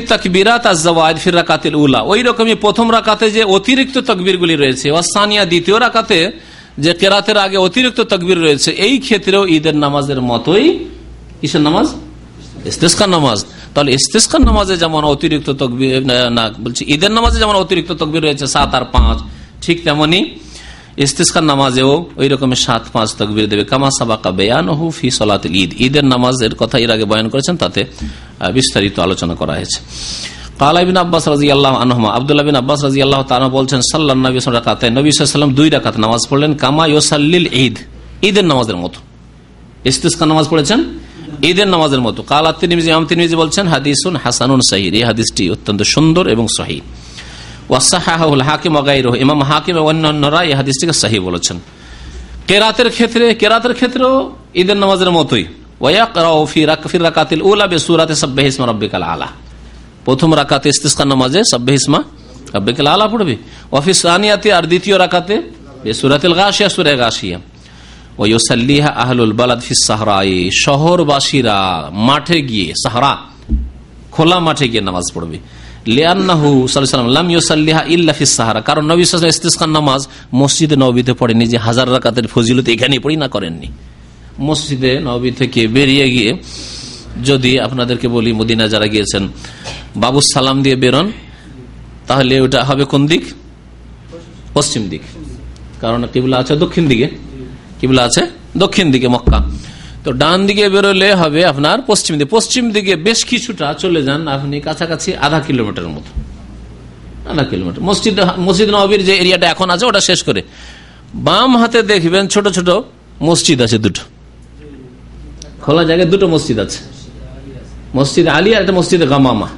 রকমই প্রথম রাকাতে যে অতিরিক্ত তাকবীরগুলি রয়েছে, ওয়াসানিয়া দ্বিতীয় রাকাতে যে কেরাতের আগে অতিরিক্ত তাকবীর রয়েছে, এই ক্ষেত্রেও ঈদের নামাজের মতোই কিসের নামাজ? ইস্তিসকার নামাজ। তাহলে ইস্তিসকার নামাজে যেমন অতিরিক্ত তাকবীর, না বলছি ঈদের নামাজে যেমন অতিরিক্ত তাকবীর রয়েছে 7 আর 5, ঠিক তেমনি ইস্তিসকার নামাজেও ওই রকমের 7-5 তাকবীর দেবে। কামা সাবাকা বায়ানুহু ফি সালাতিল ঈদ, ঈদের নামাজের কথা এর আগে বয়ান করেছেন, তাতে বিস্তারিত আলোচনা করা হয়েছে। ক্বালা ইবনে আব্বাস রাদিয়াল্লাহু আনহুমা, আব্দুল্লাহ বিন আব্বাস রাদিয়াল্লাহু তাআলা বলছেন, সাল্লাল্লাহু আলাইহি ওয়াসাল্লাম রাকাতায়, নবী সাল্লাল্লাহু আলাইহি ওয়াসাল্লাম 2 রাকাত নামাজ পড়লেন, কামা ইউসাল্লিল ঈদ, ঈদের নামাজের মতো। ইস্তিসকার নামাজ পড়েছেন ঈদের নামাজের মতো। ক্বালা তিরমিজি, ইমাম তিরমিজি বলছেন, হাদিসুন হাসানুন সহিহ, এই হাদিসটি অত্যন্ত সুন্দর এবং সহিহ। ওয়াসাহাহুল হাকিম ওয়া গায়রুহু, ইমাম হাকিম এবং অন্যান্যরা এই হাদিসটিকে সহিহ বলেছেন। কেরাতের ক্ষেত্রেও ঈদের নামাজের মতোই। ওয়ায়াকরাউ ফি রাকাতিল উলা বিসূরাতি সাব্বিহ ইসমা রাব্বিকাল আলা, প্রথম রাকাতে ইস্তিসকার নামাজে সাব্বিহ ইসমা রাব্বিকাল আলা পড়বে। ওয়া ফি সানিয়াতি, আর দ্বিতীয় রাকাতে বিসূরাতিল গাশিয়া, সূরা গাশিয়া। ওয়া ইউসাল্লিহা আহলুল বালাদ ফিস সাহরাই, শহরবাসীরা মাঠে গিয়ে, সাহরা খোলা মাঠে গিয়ে নামাজ পড়বে। লিআন্নাহু সাল্লাল্লাহু আলাইহি ওয়াসাল্লাম লাম ইউসাল্লিহা ইল্লা ফিস সাহরা, কারণ নবী সাল্লাল্লাহু আলাইহি ওয়াসাল্লাম ইস্তিসকার নামাজ মসজিদে নববীতে পড়েনি, যে 1000 রাকাতের ফজিলত এখানেই পড়ি না করেননি। মসজিদে নববী থেকে বেরিয়ে গিয়ে, যদি আপনাদেরকে বলি মদিনা যারা গিয়েছেন, বাবু সালাম দিয়ে বেরোন, তাহলে ওটা হবে কোন দিক? পশ্চিম দিক, কারণ কিবলা আছে দক্ষিণ দিকে, কিবলা আছে দক্ষিণ দিকে মক্কা। তো ডান দিকে বেরোলে হবে আপনার পশ্চিম দিকে। পশ্চিম দিকে বেশ কিছুটা চলে যান আপনি, কাছাকাছি আধা কিলোমিটারের মতো, আধা কিলোমিটার। মসজিদ নববীর যে এরিয়াটা এখন আছে ওটা শেষ করে বাম হাতে দেখবেন ছোট ছোট মসজিদ আছে, 2টো খোলা জায়গায় 2টো মসজিদ আছে, মসজিদ আলী আর একটা মসজিদে গামামা।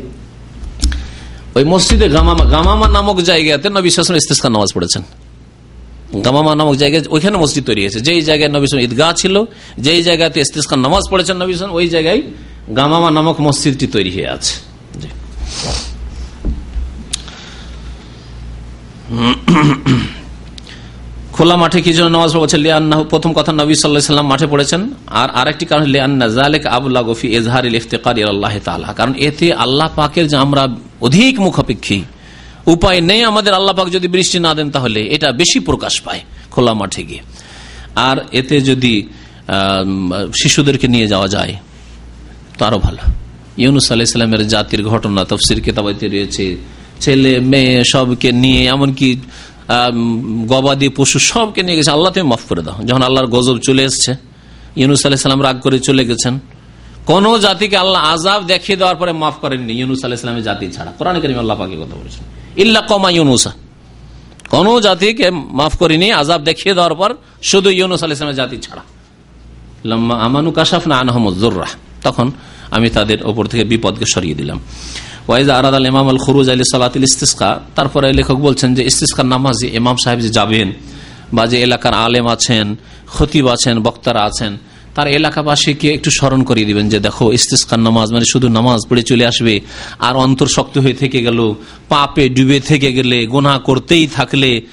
ওই মসজিদে গামামা নামক জায়গাতে নবী সাল্লাল্লাহু আলাইহি ওয়াসাল্লাম ইস্তিসকার নামাজ পড়েছেন। গামামা নামক জায়গায় ওইখানে মসজিদ তৈরি হয়েছে, যেই জায়গায় নবী সাল্লাল্লাহু আলাইহি ওয়াসাল্লাম ঈদগাহ ছিল, যেই জায়গাতে ইস্তিসকার নামাজ পড়েছেন নবী সাল্লাল্লাহু আলাইহি ওয়াসাল্লাম, ওই জায়গায় গামামা নামক মসজিদটি তৈরি হয়ে আছে। খোলা মাঠে কি জন্য নামাজ পড়ছে? লিআন্নাহু, প্রথম কথা নবী সাল্লাল্লাহু আলাইহি ওয়াসাল্লাম মাঠে পড়েছেন, আর আরেকটি কারণ লিআন্না যালিকা আবলাগু ফি ইজহারিল ইফতিকার ইলা আল্লাহ তাআলা, কারণ এতে আল্লাহ পাকের যে আমরা অধিক মুখাপেক্ষী, উপায় নেই আমাদের, আল্লাহ পাক যদি বৃষ্টি না দেন তাহলে এটা বেশি প্রকাশ পায় খোলা মাঠে গিয়ে। আর এতে যদি শিশুদেরকে নিয়ে যাওয়া যায় তো আরো ভালো। ইউনুস আলাইহিস সালামের জাতির ঘটনা তাফসীর কিতাবাতে রয়েছে, ছেলে মেয়ে সবকে নিয়ে, এমনকি গবাদি পশু সবকে নিয়ে গেছে, আল্লাহ তুমি মাফ করে দাও। যখন আল্লাহর গজব চলে এসছে, ইউনুস আলাইহিস সালাম রাগ করে চলে গেছেন, কোন জাতিকে আল্লাহ আযাব দেখিয়ে দেওয়ার পরে মাফ করেননি ইউনুস আলাইহিস সালামের জাতি ছাড়া। কোরআনে কারীমে আল্লাহ পাকের কথা বলেছেন, ইল্লা কওমা ইউনুসা, কোন জাতিকে মাফ করেনি আযাব দেখিয়ে দেওয়ার পর, শুধু ইউনুস আলাইহিস সালামের জাতি ছাড়া। লাম্মা আমানু কাশাফনা আনহুমুজ যুররা, তখন আমি তাদের উপর থেকে বিপদকে সরিয়ে দিলাম। ওয়াইজা আরাদাল ইমাম আল খুরুজ আলি সালাতিল ইস্তিসকা, তারপরে লেখক বলছেন যে ইস্তিসকার নামাজে ইমাম সাহেব যে যাবেন, বা যে এলাকার আলেম আছেন, খতিব আছেন, বক্তারা আছেন, তার এলাকাবাসীকে একটু স্মরণ করিয়ে দিবেন যে দেখো ইস্তিসকার নামাজ মানে শুধু নামাজ পড়ে চলে আসবে আর অন্তর শক্ত হয়ে থেকে গেল, পাপে ডুবে থেকে গেলে, গুনাহ করতেই থাকলে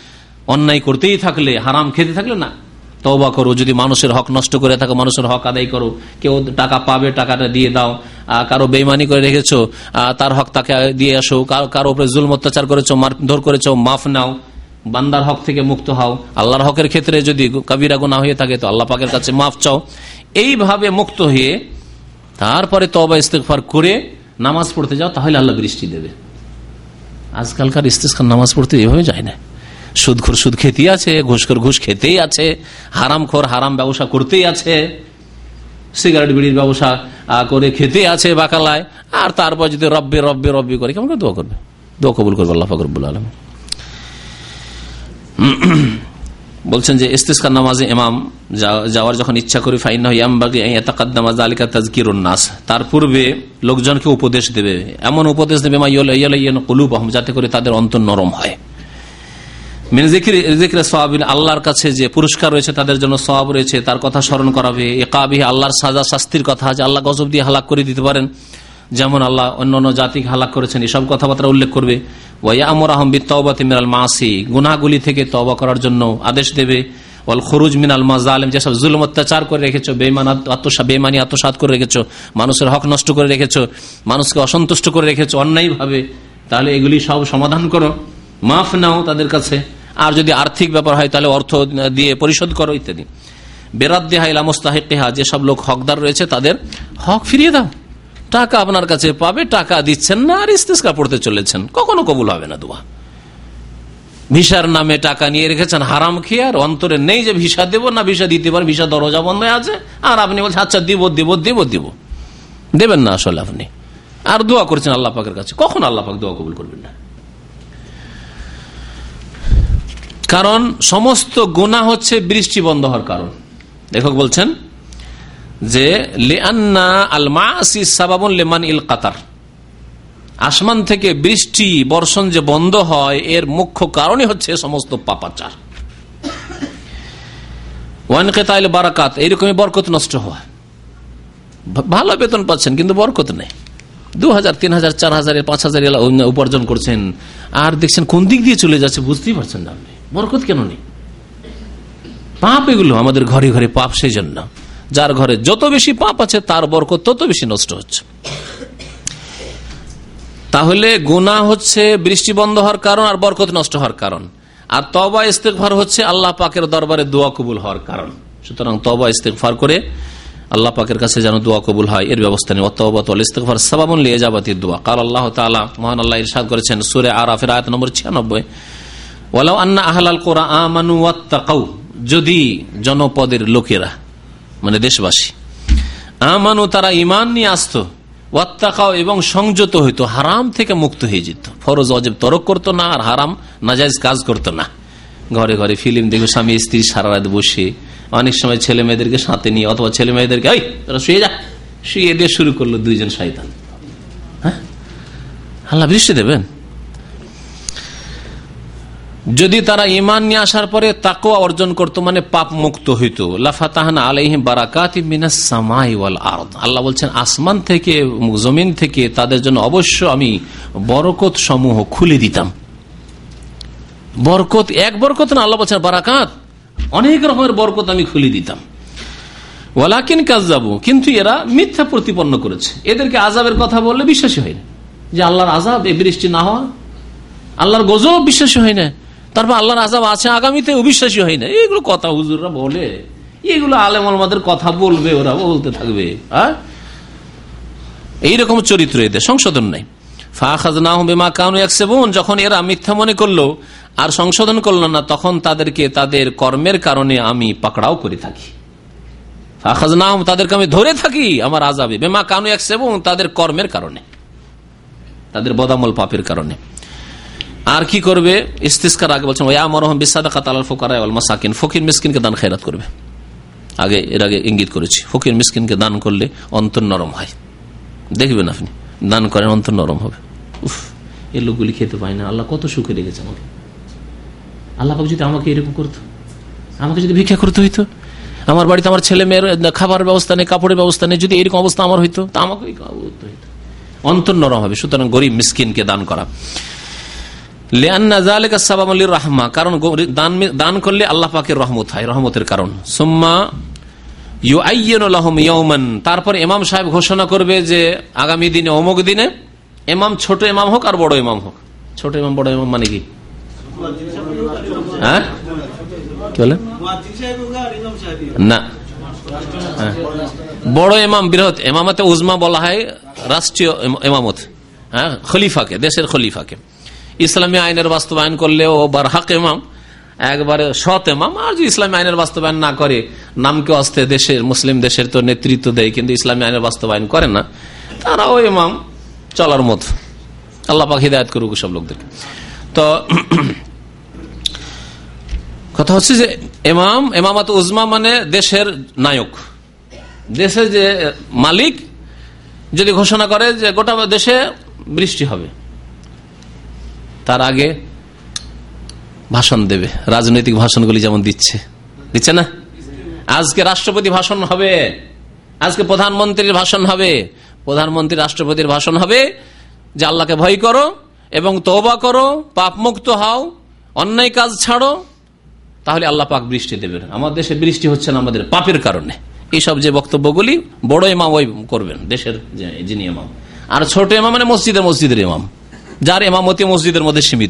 অন্যায় করতেই থাকলে, হারাম খেতে থাকলে না, তওবা করো। যদি মানুষের হক নষ্ট করে থাকো, মানুষের হক আদায় করো। কেউ টাকা পাবে, টাকাটা দিয়ে দাও। কারো বেইমানি করে রেখেছো, তার হক তাকে দিয়ে আসো। কারো উপরে জুলম অত্যাচার করেছো, মারধর করেছো, মাফ নাও। বান্দার হক থেকে মুক্ত হও। আল্লাহর হকের ক্ষেত্রে যদি কবিরা গুনাহ হয়ে থাকে তো আল্লাহ পাকের কাছে মাফ চাও। এইভাবে মুক্ত হয়ে তারপরে তওবা ইস্তেগফার করে নামাজ পড়তে যাও, তাহলে আল্লাহ বৃষ্টি দেবে। আজকালকার ইস্তেগফার নামাজ পড়তে এভাবে যায় না। সুদখোর সুদ খেতেই আছে, ঘুষখোর ঘুষ খেতেই আছে, হারামখোর হারাম ব্যবসা করতেই আছে, সিগারেট বিড়ির ব্যবসা করে খেতেই আছে বাকালায়। আর তারপর যদি রব্বে রব্বে রব্বি করে কেমন করে দোয়া করবে? দোয়া কবুল করবে আল্লাহ পাক রব্বুল আলামিন। বলছেন যে ইস্তিসকার নামাজে ইমাম যাওয়ার যখন ইচ্ছা করি ফাইন্নাহু ইয়ামবাগি আন ইয়াতাকাদ্দামা যালিকা তাযকিরুন নাস, তার পূর্বে লোকজনকে উপদেশ দেবে, এমন উপদেশ দেবে মা ইয়ালাইয়ান কুলুবহুম, যাতে করে তাদের অন্তর নরম হয়। মিন যিকরি সওয়াবিন, আল্লাহর কাছে যে পুরস্কার রয়েছে, তাদের জন্য সওয়াব রয়েছে, তার কথা স্মরণ করাবে। ইকাবিহি, আল্লাহর সাজা শাস্তির কথা, যে আল্লাহ গজব দিয়ে হালাক করে দিতে পারেন, যেমন আল্লাহ অন্যান্য জাতিকে হালাক করেছেন, এসব কথাবার্তা উল্লেখ করবে। ওয়া ইয়ামুরুহুম বিত-তাওবাতি মিনাল মাসি, গুনাহগুলি থেকে তওবা করার জন্য আদেশ দেবে। ওয়াল খুরুজ মিনাল মাযালিম, যেসব জুলম অত্যাচার করে রেখেছো, বেঈমানি আত্মসাৎ করে রেখেছো, মানুষের হক নষ্ট করে রেখেছো, মানুষকে অসন্তুষ্ট করে রেখেছো অন্যায়ভাবে, তাহলে এগুলি সব সমাধান করো, মাফ নাও তাদের কাছে। আর যদি আর্থিক ব্যাপার হয় তাহলে অর্থ দিয়ে পরিশোধ করো ইত্যাদি। বেরাদ্দিহা ইলা মুস্তাহিকিহা, যেসব লোক হকদার রয়েছে তাদের হক ফিরিয়ে দাও। টাকা আপনার কাছে পাবে, টাকা দিচ্ছেন না, আর ইস্তিসকা পড়তে চলেছেন, কখনো কবুল হবে না দোয়া। ভিসার নামে টাকা নিয়ে রেখেছেন হারাম খেয়ে, আর অন্তরে নেই যে ভিসা দেব না, ভিসা দিতে পারেন, ভিসা দরজা বন্ধ আছে, আর আপনি বলছেন আচ্ছা দিব দিব দিব দিব, দেবেন না আসলে আপনি, আর দোয়া করছেন আল্লাহ পাকের কাছে, কখন আল্লাহ পাক দোয়া কবুল করবেন না। কারণ সমস্ত গুনাহ হচ্ছে বৃষ্টি বন্ধ হওয়ার কারণ। লেখক বলছেন যে লিআন্না আল মাসি সাবাবুন লিমান ইল কাতার, আসমান থেকে বৃষ্টি বর্ষণ যে বন্ধ হয় এর মুখ্য কারণই হচ্ছে সমস্ত পাপাচার। ওয়ানকিতাইল বারাকাত, এইরকমই বরকত নষ্ট হওয়া। ভালো বেতন পাচ্ছেন কিন্তু বরকত নেই, 2000, 3000, 4000, 5000 উপার্জন করছেন, আর দেখছেন কোন দিক দিয়ে চলে যাচ্ছে বুঝতেই পারছেন না আপনি, বরকত কেন নেই? পাপ এগুলো আমাদের ঘরে ঘরে পাপ, সেই জন্য যার ঘরে যত বেশি পাপ আছে তার বরকত তত বেশি নষ্ট হচ্ছে। তাহলে গুনাহ হচ্ছে বৃষ্টি বন্ধ হওয়ার কারণ আর বরকত নষ্ট হওয়ার কারণ, আর তওবা ইস্তেগফার হচ্ছে আল্লাহ পাকের দরবারে দোয়া কবুল হওয়ার কারণ। সুতরাং তওবা ইস্তেগফার করে আল্লাহ পাকের কাছে যেন দোয়া কবুল হয় এর ব্যবস্থা নেই। ওয়াত ইস্তেগফার সাবাবুন লিইজাবাতিদ দুআ। قال আল্লাহ তাআলা, মহান আল্লাহ ইরশাদ করেছেন সূরা আরাফের আয়াত নম্বর 96, ওয়ালাউ আন্না আহলাল কুরআ আমানু ওয়াত্তাকাউ, যদি জনপদের লোকেরা মানে দেশবাসী আমানু, তারা ঈমান নিয়ে আসতো, ওয়াত্তাকাউ, এবং সংযত হইতো, হারাম থেকে মুক্ত হয়ে যেত, ফরজ ওয়াজিব তরক করতো না, আর হারাম নাজায়েজ কাজ করতো না। ঘরে ঘরে ফিল্ম দেখবে স্বামী স্ত্রী সারা রাত বসে, অনেক সময় ছেলে মেয়েদেরকে সাথে নিয়ে, অথবা ছেলে মেয়েদেরকে এই তোরা শুয়ে যা, শুয়ে দিয়ে শুরু করলো দুইজন শয়তান। হ্যাঁ, আল্লাহ বৃষ্টি দেবেন? যদি তারা ঈমান নিয়ে আসার পরে তাকওয়া অর্জন করতো, মানে পাপ মুক্ত হইতো, লাফাতাহনা আলাইহিম বারাকাতিম মিনাস সামাই ওয়াল আরদ, আল্লাহ বলছেন আসমান থেকে জমিন থেকে তাদের জন্য অবশ্য আমি বরকত সমূহ খুলে দিতাম। বরকত, এক বরকত না, আল্লাহ বলছেন বারাকাত, অনেক রকমের বরকত আমি খুলে দিতাম। ওয়ালাকিন কাযযাবু, কিন্তু এরা মিথ্যা প্রতিপন্ন করেছে। এদেরকে আযাবের কথা বললে বিশ্বাসী হয় না, যে আল্লাহর আযাব, এই বৃষ্টি না হওয়া, আল্লাহর গজব বিশ্বাসী হয় না, তারপর আল্লাহর আযাব আছে আগামীতে অবিশ্বাসী হয় না। এইগুলো কথা হুজুররা বলে, এইগুলো আলেম ওলামাদের কথা বলবে, ওরা বলতে থাকবে। এইরকম চরিত্র এদের, সংশোধন নাই। ফাআখাযনাহুম বিমা কানু ইয়াকসিবুন, যখন এরা মিথ্যা মনে করলো আর সংশোধন করলো না, তখন তাদেরকে তাদের কর্মের কারণে আমি পাকড়াও করে থাকি। ফাআখাযনাহুম, তাদেরকে আমি ধরে থাকি আমার আযাবে, বিমা কানু ইয়াকসিবুন, তাদের কর্মের কারণে, তাদের বদামল পাপের কারণে। আর কি করবে? ইস্তিসকার আগে বলছেন ওয়ায়ামুরুহুম বিসসাদাকাতি আলাল ফুকারা ওয়াল মাসাকিন, ফকির মিসকিনকে দান খেরাত করবে। এর আগে ইঙ্গিত করেছি, ফকির মিসকিনকে দান করলে অন্তর নরম হয়। দেখবেন আপনি দান করেন, অন্তর নরম হবে। উফ, এই লোকগুলি খেতে পায় না, আল্লাহ কত সুখে রেখেছে আমাকে। আল্লাহ পাক যদি আমাকে এরকম করতো, আমাকে যদি ভিক্ষা করতে হইতো, আমার বাড়িতে আমার ছেলে মেয়ের খাবার ব্যবস্থা নেই, কাপড়ের ব্যবস্থা নেই, যদি এরকম অবস্থা আমার হইতো, তা আমাকে হইতো। অন্তর নরম হবে। সুতরাং গরিব মিসকিনকে দান করা। লিআন্না যালিকা সাবাবুল লিররাহমা, কারণ দান করলে আল্লাহ পাকের রহমত হয়, রহমতের কারণ। সুম্মা ইউআইয়িনু লাহুম ইয়াওমান, তারপর ইমাম সাহেব ঘোষণা করবে যে আগামী দিনে অমুক দিনে, ইমাম ছোট ইমাম হোক আর বড় ইমাম হোক। ছোট ইমাম বড় ইমাম মানে কি? হ্যাঁ কি বলেন? না, বড় ইমাম বৃহৎ ইমামতে উজমা বলা হয় রাষ্ট্রীয় ইমামত, হ্যাঁ, খলিফাকে, দেশের খলিফাকে। ইসলামী আইনের বাস্তবায়ন করলে ও বারহাক ইমাম, একবারে সৎ ইমাম। আর যদি ইসলামী আইনের বাস্তবায়ন না করে, নামকে আসতে দেশের মুসলিম দেশের তো নেতৃত্ব দেয় কিন্তু ইসলামী আইনের বাস্তবায়ন করে না, তারাও ইমাম চলার মত। আল্লাহ পাক হিদায়াত করুক সব লোকদেরকে। তো কথা হচ্ছে যে ইমামাত উজমা মানে দেশের নায়ক, দেশের যে মালিক যদি ঘোষণা করে যে গোটা দেশে বৃষ্টি হবে, তার আগে ভাষণ দেবে। রাজনৈতিক ভাষণগুলি যেমন দিচ্ছে না, আজকে রাষ্ট্রপতি ভাষণ হবে, আজকে প্রধানমন্ত্রীর ভাষণ হবে, প্রধানমন্ত্রী রাষ্ট্রপতির ভাষণ হবে যে আল্লাহকে ভয় করো এবং তওবা করো, পাপ মুক্ত হও, অন্যায় কাজ ছাড়ো, তাহলে আল্লাহ পাক বৃষ্টি দেবেন। আমাদের দেশে বৃষ্টি হচ্ছে না আমাদের পাপের কারণে। এইসব যে বক্তব্যগুলি বড় ইমাম ওই করবেন, দেশের যিনি ইমাম। আর ছোট ইমাম মানে মসজিদের ইমাম, যার ইমামতি মসজিদের মধ্যে সীমিত।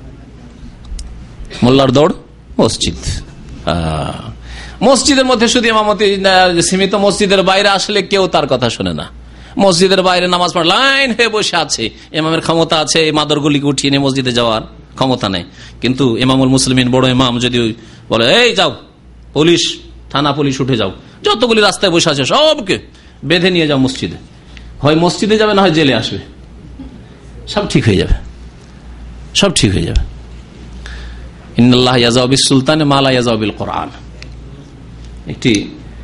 মোল্লার দৌড় মসজিদ, মসজিদের মধ্যে শুধু ইমামতি সীমিত। মসজিদের বাইরে আসলে কেউ তার কথা শোনে না। মসজিদের বাইরে নামাজ পড়া লাইন হয়ে বসে আছে, ইমামের ক্ষমতা আছে এই মাদরগুলিকে উঠিয়ে নিয়ে মসজিদে যাওয়ার ক্ষমতা নেই। কিন্তু ইমামুল মুসলিমিন বড় ইমাম যদি বলে এই যাও পুলিশ, থানা পুলিশ উঠে যাও, যতগুলি রাস্তায় বসে আছে সবকে বেঁধে নিয়ে যাও মসজিদে, হয় মসজিদে যাবে না হয় জেলে আসবে, সব ঠিক হয়ে যাবে, সব ঠিক হয়ে যাবে। ইন্নাল্লাহ ইয়াযাউ বিস সুলতানে মা লা ইয়াযাউ বিল কোরআন। একটি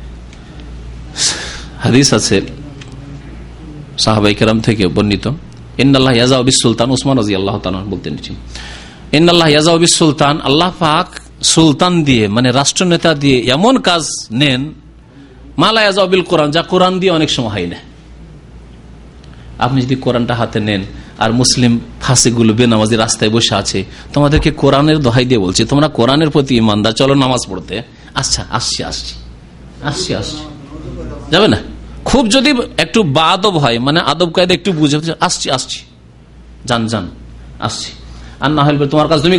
হাদিস আছে সাহাবায়ে কেরাম থেকে বর্ণিত, ইন্নাল্লাহ ইয়াযাউ বিস সুলতান, উসমান রাদিয়াল্লাহু তাআলা বলতেন, ইন্নাল্লাহ ইয়াযাউ বিস সুলতান, আল্লাহ পাক সুলতান দিয়ে মানে রাষ্ট্রনেতা দিয়ে এমন কাজ নেন, মা লা ইয়াযাউ বিল কোরআন, যা কোরআন দিয়ে অনেক সময় হয় না। আপনি যদি কোরআনটা হাতে নেন আর মুসলিম ফাসিকগুলো বেনামাজি রাস্তায় বসে আছে, তোমাদেরকে কোরআনের দোহাই দিয়ে বলছি তোমরা কোরআনের প্রতি ইমানদার, চলো নামাজ পড়তে। আচ্ছা আসছি যাবে না? খুব যদি একটু বাদব হয়, মানে আদব কায়দা একটু বুঝে আসছি যান আসছি, আর না হলে তোমার কাজ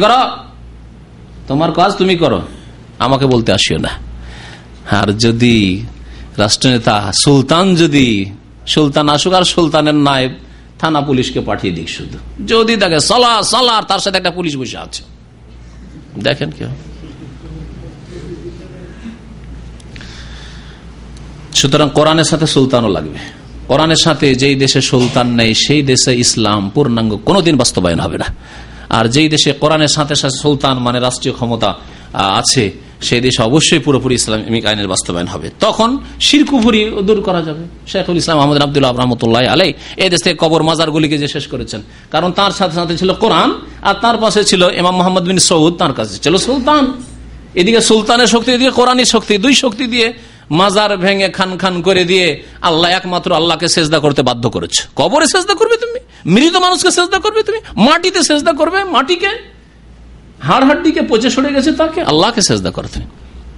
তুমি করো, আমাকে বলতে আসিও না। আর যদি রাষ্ট্রনেতা সুলতান আসুক আর সুলতানের নায়েব থানা পুলিশকে পাঠিয়ে দিক, শুধু যদি দেখে সালা তার সাথে একটা পুলিশ বসে আছে, দেখেন কেউ। সুতরাং কোরআনের সাথে সুলতানও লাগবে। কোরআনের সাথে যেই দেশে সুলতান নেই সেই দেশে ইসলাম পূর্ণাঙ্গ কোনোদিন বাস্তবায়ন হবে না। আর যেই দেশে কোরআনের সাথে সাথে সুলতান মানে রাষ্ট্রীয় ক্ষমতা আছে, সেই দেশে অবশ্যই পুরোপুরি ইসলামিক আইনের বাস্তবায়ন হবে। তখন শিরক কুফরি দূর করা যাবে। শেখুল ইসলাম আহমদ আব্দুল্লাহ রহমতুল্লাহ আলাই এই দেশ থেকে কবর মাজারগুলিকে যে শেষ করেছেন, কারণ তার সাথে সাথে ছিল কোরআন আর তার পাশে ছিল ইমাম মোহাম্মদ বিন সৌদ, তার কাছে ছিল সুলতান। এদিকে সুলতানের শক্তি, এদিকে কোরআনের শক্তি, দুই শক্তি দিয়ে মাজার ভেঙে খান করে দিয়ে আল্লাহ একমাত্র আল্লাহকে সেজদা করতে বাধ্য করেছে। কবরে সেজদা করবে তুমি, মৃত মানুষকে সেজদা করবে তুমি, মাটিতে সেজদা করবে, মাটিকে, হাড় হাড্ডিকে পচে সরে গেছে তাকে, আল্লাহকে সেজদা করো তুমি।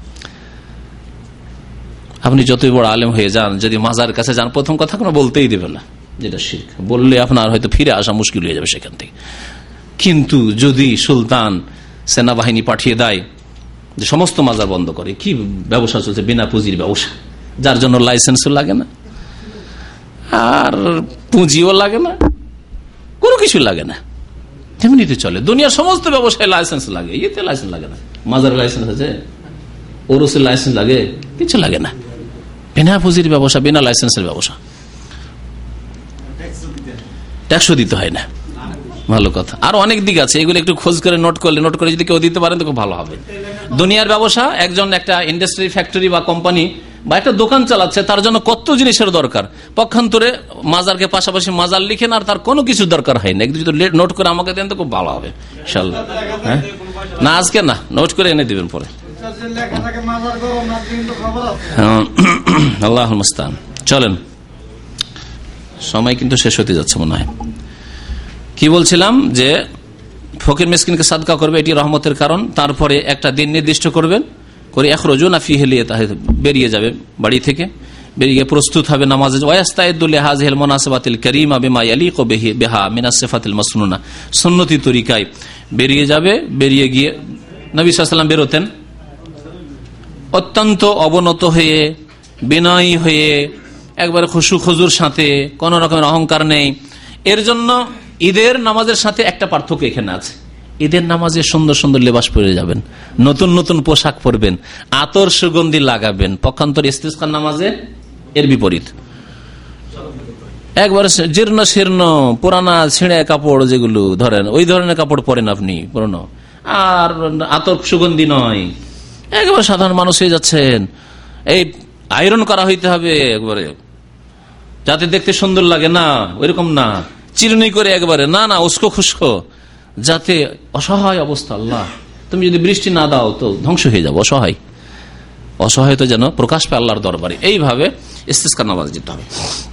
আপনি যতই বড় আলেম হয়ে যান, যদি মাজার কাছে যান, প্রথম কথা কোনো বলতেই দেবে না, যেটা শিরক। বললে আপনার হয়তো ফিরে আসা মুশকিল হয়ে যাবে সেখান থেকে। কিন্তু যদি সুলতান সেনাবাহিনী পাঠিয়ে দেয় যে সমস্ত মাজার বন্ধ করে, কি ব্যবসা চলছে, বিনা পুঁজির ব্যবসা, যার জন্য লাইসেন্সও লাগে না আর পুঁজিও লাগে না, কোনো কিছু লাগে না, এমনিতে চলে। দুনিয়ার সমস্ত ব্যবসায় লাইসেন্স লাগে, ইয়েতে লাইসেন্স লাগে না। মাজারের লাইসেন্স আছে, ওরসের লাইসেন্স লাগে, কিছু লাগে না। বিনা পুঁজির ব্যবসা, বিনা লাইসেন্সের ব্যবসা, ট্যাক্সও দিতে হয় না। ভালো কথা। আর অনেক দিক আছে, এগুলো একটু খোঁজ করে নোট করে যদি কেউ দিতে পারেন তো খুব ভালো হবে। দুনিয়ার ব্যবসা, একজন একটা ইন্ডাস্ট্রি, ফ্যাক্টরি বা কোম্পানি বা একটা দোকান চালাচ্ছে, তার জন্য কত জিনিসের দরকার। পক্ষান্তরে মাজারকে পাশাপাশি মাজার লিখেন আর তার কোনো কিছু দরকার হয় না। যদি নোট করে আমাকে দেন তো খুব ভালো হবে ইনশাআল্লাহ। হ্যাঁ না, আজকে না, নোট করে এনে দিবেন পরে। আল্লাহুল মুস্তাআন। চলেন, সময় কিন্তু শেষ হতে যাচ্ছে মনে হয়। কি বলছিলাম যে ফকির মিসকিনকে সাদকা করবে, এটি রহমতের কারণ। তারপরে একটা দিন নির্দিষ্ট করবেন করে ইখরুজুনা ফিহি লিয়াতাহিদ, বেরিয়ে যাবে বাড়ি থেকে, বেরিয়ে প্রস্তুত হবে নামাজে। ওয়াস্তাইদু লিহাযিহিল মুনাসাবাতিল কারীমা বিমা ইয়ালিকু বিহা মিনাস সিফাতিল মাসনুনা, সুন্নতি তরিকায় বেরিয়ে যাবে। বেরিয়ে গিয়ে নবী সাল্লাল্লাহু আলাইহি ওয়াসাল্লাম বেরোতেন অত্যন্ত অবনত হয়ে, বিনয়ী হয়ে, একবারে খুশু খুজুর সাথে, কোন রকমের অহংকার নেই। এর জন্য ঈদের নামাজের সাথে একটা পার্থক্য এখানে আছে। ঈদের নামাজে সুন্দর সুন্দর লেবাস পরে যাবেন, নতুন নতুন পোশাক পরবেন, আতর সুগন্ধি লাগাবেন। পক্ষান্তর ইস্তিসকার নামাজে এর বিপরীত, একবার জীর্ণ শীর্ণ পুরানা ছিঁড়ে কাপড় যেগুলো ধরেন, ওই ধরনের কাপড় পরেন আপনি পুরনো, আর আতর সুগন্ধি নয়, একবার সাধারণ মানুষ হয়ে যাচ্ছেন। এই আয়রন করা হইতে হবে একবারে, যাতে দেখতে সুন্দর লাগে, না ওইরকম না চিরুনি করে একবারে, না না উস্কো খুস্কো, যাতে অসহায় অবস্থা। আল্লাহ তুমি যদি বৃষ্টি না দাও তো ধ্বংস হয়ে যাবো, অসহায়, অসহায় তো যেন প্রকাশ পায় আল্লাহর দরবারে। এইভাবে ইস্তিসকার নামাজ যেতে হবে।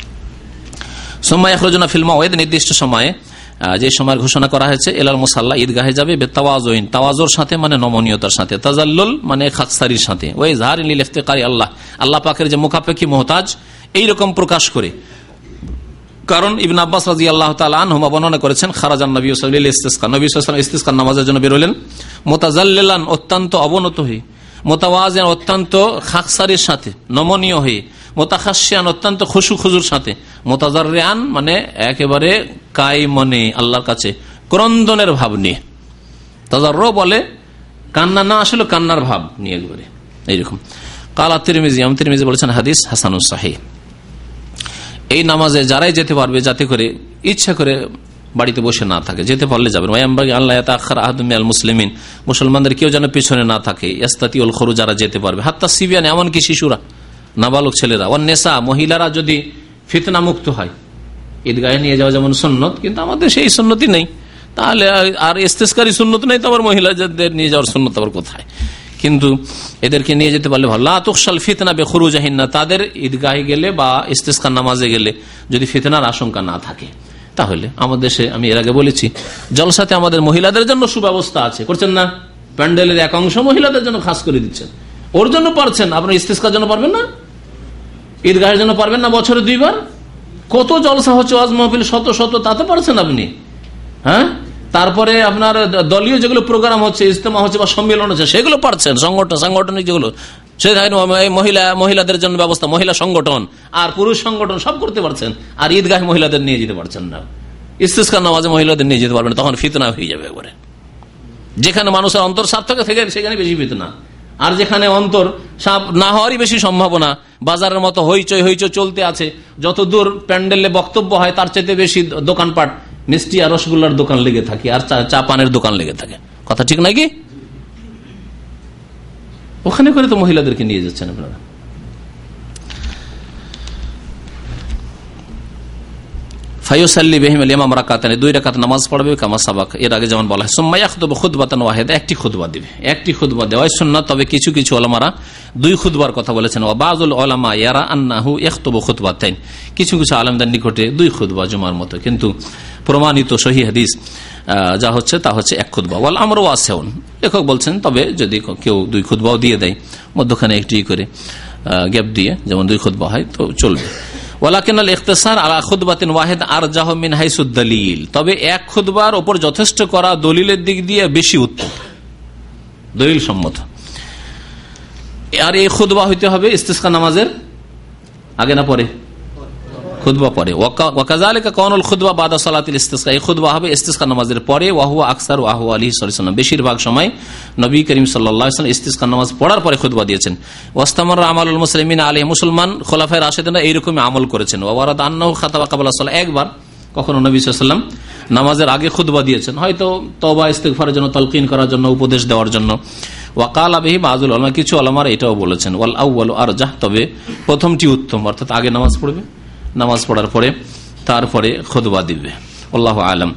সময় ইখরুজুনা ফিল মাওয়াইদ, নির্দিষ্ট সময়ে, যে সময়ের ঘোষণা করা হয়েছে, এলাল মুসাল্লা, ঈদগাহে যাবে। বেতাওয়াজুইন, তাওয়াজুর সাথে মানে নমনীয়তার সাথে, তাজাল্লুল মানে খাকসারির সাথে, ওই ইজহার লিল ইফতিকারি আল্লাহ, আল্লাহ পাকের যে মুখাপেক্ষী মুহতাজ, এইরকম প্রকাশ করে। কারণ ইবনে আব্বাস রাদিয়াল্লাহু তাআলা আনহুমা বর্ণনা করেছেন, খারাজান নবী সাল্লাল্লাহু আলাইহি ওয়াসাল্লাম, নবী সাল্লাল্লাহু আলাইহি ওয়াসাল্লাম ইস্তিসকার নামাজের জন্য বের হলেন। মুতাজাল্লিলান, অত্যন্ত অবনত হয়ে, মুতাওয়াজিন, অত্যন্ত খাকসারির সাথে, নমনীয় হয়ে, মুতাখাশশিয়ান, অত্যন্ত খুশু খুজুর সাথে, মুতাজাররিয়ান মানে একেবারে কাই মনে আল্লাহর কাছে ক্রন্দনের ভাব নিয়ে। তাজাররু বলে কান্না না, আসলে কান্নার ভাব নিয়ে একবারে এইরকম। কালা তিরমিজি, তিরমিজি বলেছেন হাদিস হাসানুস সহিহ। এই নামাজে যারাই যেতে পারবে, যাতে করে ইচ্ছা করে বাড়িতে বসে না থাকে, যেতে পারলে যাবেন। আল্লাহ তাআখার আহাদুম মিনাল মুসলিমিন, মুসলমানদের কেউ যেন পিছনে না থাকে। ইস্তাতিউল খুরুজ, যারা যেতে পারবে, হাত্তা সিবিয়ান, এমনকি শিশুরা, নাবালক ছেলেরা, ওয়ান নিসা, মহিলারা যদি ফিতনা মুক্ত হয়। ঈদগাহে নিয়ে যাওয়া যেমন সুন্নত, কিন্তু আমাদের সেই সুন্নতি নেই, তাহলে আর ইস্তিসকারী সুন্নত নেই, তো আবার মহিলাদের নিয়ে যাওয়ার সুন্নত আবার কোথায়? কিন্তু এদেরকে নিয়ে যেতে পারলে ভালো। লা তুখশাল ফিতনা বিখুরুজিহিন্না, তাদের ঈদগাহে গেলে বা ইস্তিসকার নামাজে গেলে যদি ফিতনার আশঙ্কা না থাকে, তাহলে আমাদের দেশে আমি এর আগে বলেছি, জলসাতে আমাদের মহিলাদের জন্য সুব্যবস্থা আছে, করছেন না? প্যান্ডেলের এক অংশ মহিলাদের জন্য খাস করে দিচ্ছেন, ওর জন্য পারছেন, আপনার ইস্তিসকার জন্য পারবেন না? ঈদগাহের জন্য পারবেন না? বছরে 2 বার কত জলসা হচ্ছে, ওয়াজ মাহফিল শত শত, তাতে পারছেন আপনি? হ্যাঁ, তারপরে আপনার দলীয় যেগুলো প্রোগ্রাম হচ্ছে, ইজতেমা হচ্ছে বা সম্মেলন হচ্ছে, সেগুলো পারছেন। সাংগঠনিক যেগুলো, সে মহিলাদের জন্য ব্যবস্থা, মহিলা সংগঠন আর পুরুষ সংগঠন সব করতে পারছেন, আর ঈদগাহে মহিলাদের নিয়ে যেতে পারছেন না। ইস্তিসকার নামাজে মহিলাদের নিয়ে যেতে পারবেন, তখন ফিতনা হয়ে যাবে একবারে। যেখানে মানুষের অন্তর সাপ থাকে সেখানে বেশি ফিতনা, আর যেখানে অন্তর সাপ না হওয়ারই বেশি সম্ভাবনা। বাজারের মতো হইচই চলতে আছে, যত দূর প্যান্ডেলে বক্তব্য হয় তার চাইতে বেশি দোকানপাট, মিষ্টি আর রসগোল্লার দোকান লেগে থাকে, আর চা পানের দোকান লেগে থাকে। কথা ঠিক নাকি? ওখানে করে তো মহিলাদেরকে নিয়ে যাচ্ছেন আপনারা। ফায়ুসাল্লি বিহিম আল-ইমাম রাকাতান, 2 রাকাত নামাজ পড়বে, কামা সাবাক, এর আগে যেমন বলা হয়। সুম্মা ইয়াখতুবু খুতবাতান ওয়াহিদা, একটি খুতবা দিবে, একটি খুতবা দেওয়াই সুন্নাত। তবে কিছু কিছু উলামারা 2 খুতবার কথা বলেছেন। ওয়া বাযুল উলামা ইয়ারা আন্নাহু ইয়াখতুবু খুতবাতাইন, কিছু কিছু আলেমদের নিকটে 2 খুতবা জুমার মতো, কিন্তু প্রমাণিত সহিহ হাদিস যা হচ্ছে তা হচ্ছে 1 খুতবা। ওয়াল আমরু ওয়াসিউন, লেখক বলছেন তবে যদি কেউ 2 খুতবাও দিয়ে দেয়, মধ্যখানে একটি করে গ্যাপ দিয়ে, যেমন 2 খুতবা হয় তো চলবে। ওয়ালাকিনাল ইখতিসার আলা খুতবাতিন ওয়াহিদ আরজাহু মিন হাইসুদ দলিল, তবে 1 খুতবার উপর যথেষ্ট করা দলিলের দিক দিয়ে বেশি উত্তম, দলিল সম্মত। আর এই খুতবা হইতে হবে ইস্তিসকা নামাজের আগে না পরে? খুতবা পরে। ওয়াকাযালিকা কাউনুল খুতবা বাদা সালাতিল ইস্তিসকা, এই খুতবা হবে ইস্তিসকা নামাজের পরে। ওয়া হুয়া আকসার ওয়া হুয়া আলাইহি সাল্লাম, বেশিরভাগ সময় নবী করিম সাল্লাল্লাহু আলাইহি ওয়াসাল্লাম ইস্তিসকা নামাজ পড়ার পরে খুতবা দিয়েছেন। ওয়াস্তামার আমালুল মুসলিমিন আলাইহি, মুসলমান খোলাফায়ে রাশিদিনরা এইরকমই আমল করেছেন। ওয়া ওয়ারাদ আন্নাহু খাতাবা ক্বাবলা সালাহ, একবার কখনো নবী সাল্লাল্লাহু আলাইহি ওয়াসাল্লাম নামাজের আগে খুতবা দিয়েছেন, হয়তো তওবা ইস্তিগফারের জন্য, তালকিন করার জন্য, উপদেশ দেওয়ার জন্য। ওয়াকালা বিহি বাযুল উলামা, কিছু উলামারা এটাও বলেছেন। ওয়াল আউয়ালু আরজাহ, তবে প্রথমটি উত্তম, অর্থাৎ আগে নামাজ পড়বে, নামাজ পড়ার পরে তারপরে খুতবা দিবে। আল্লাহু আ'লাম।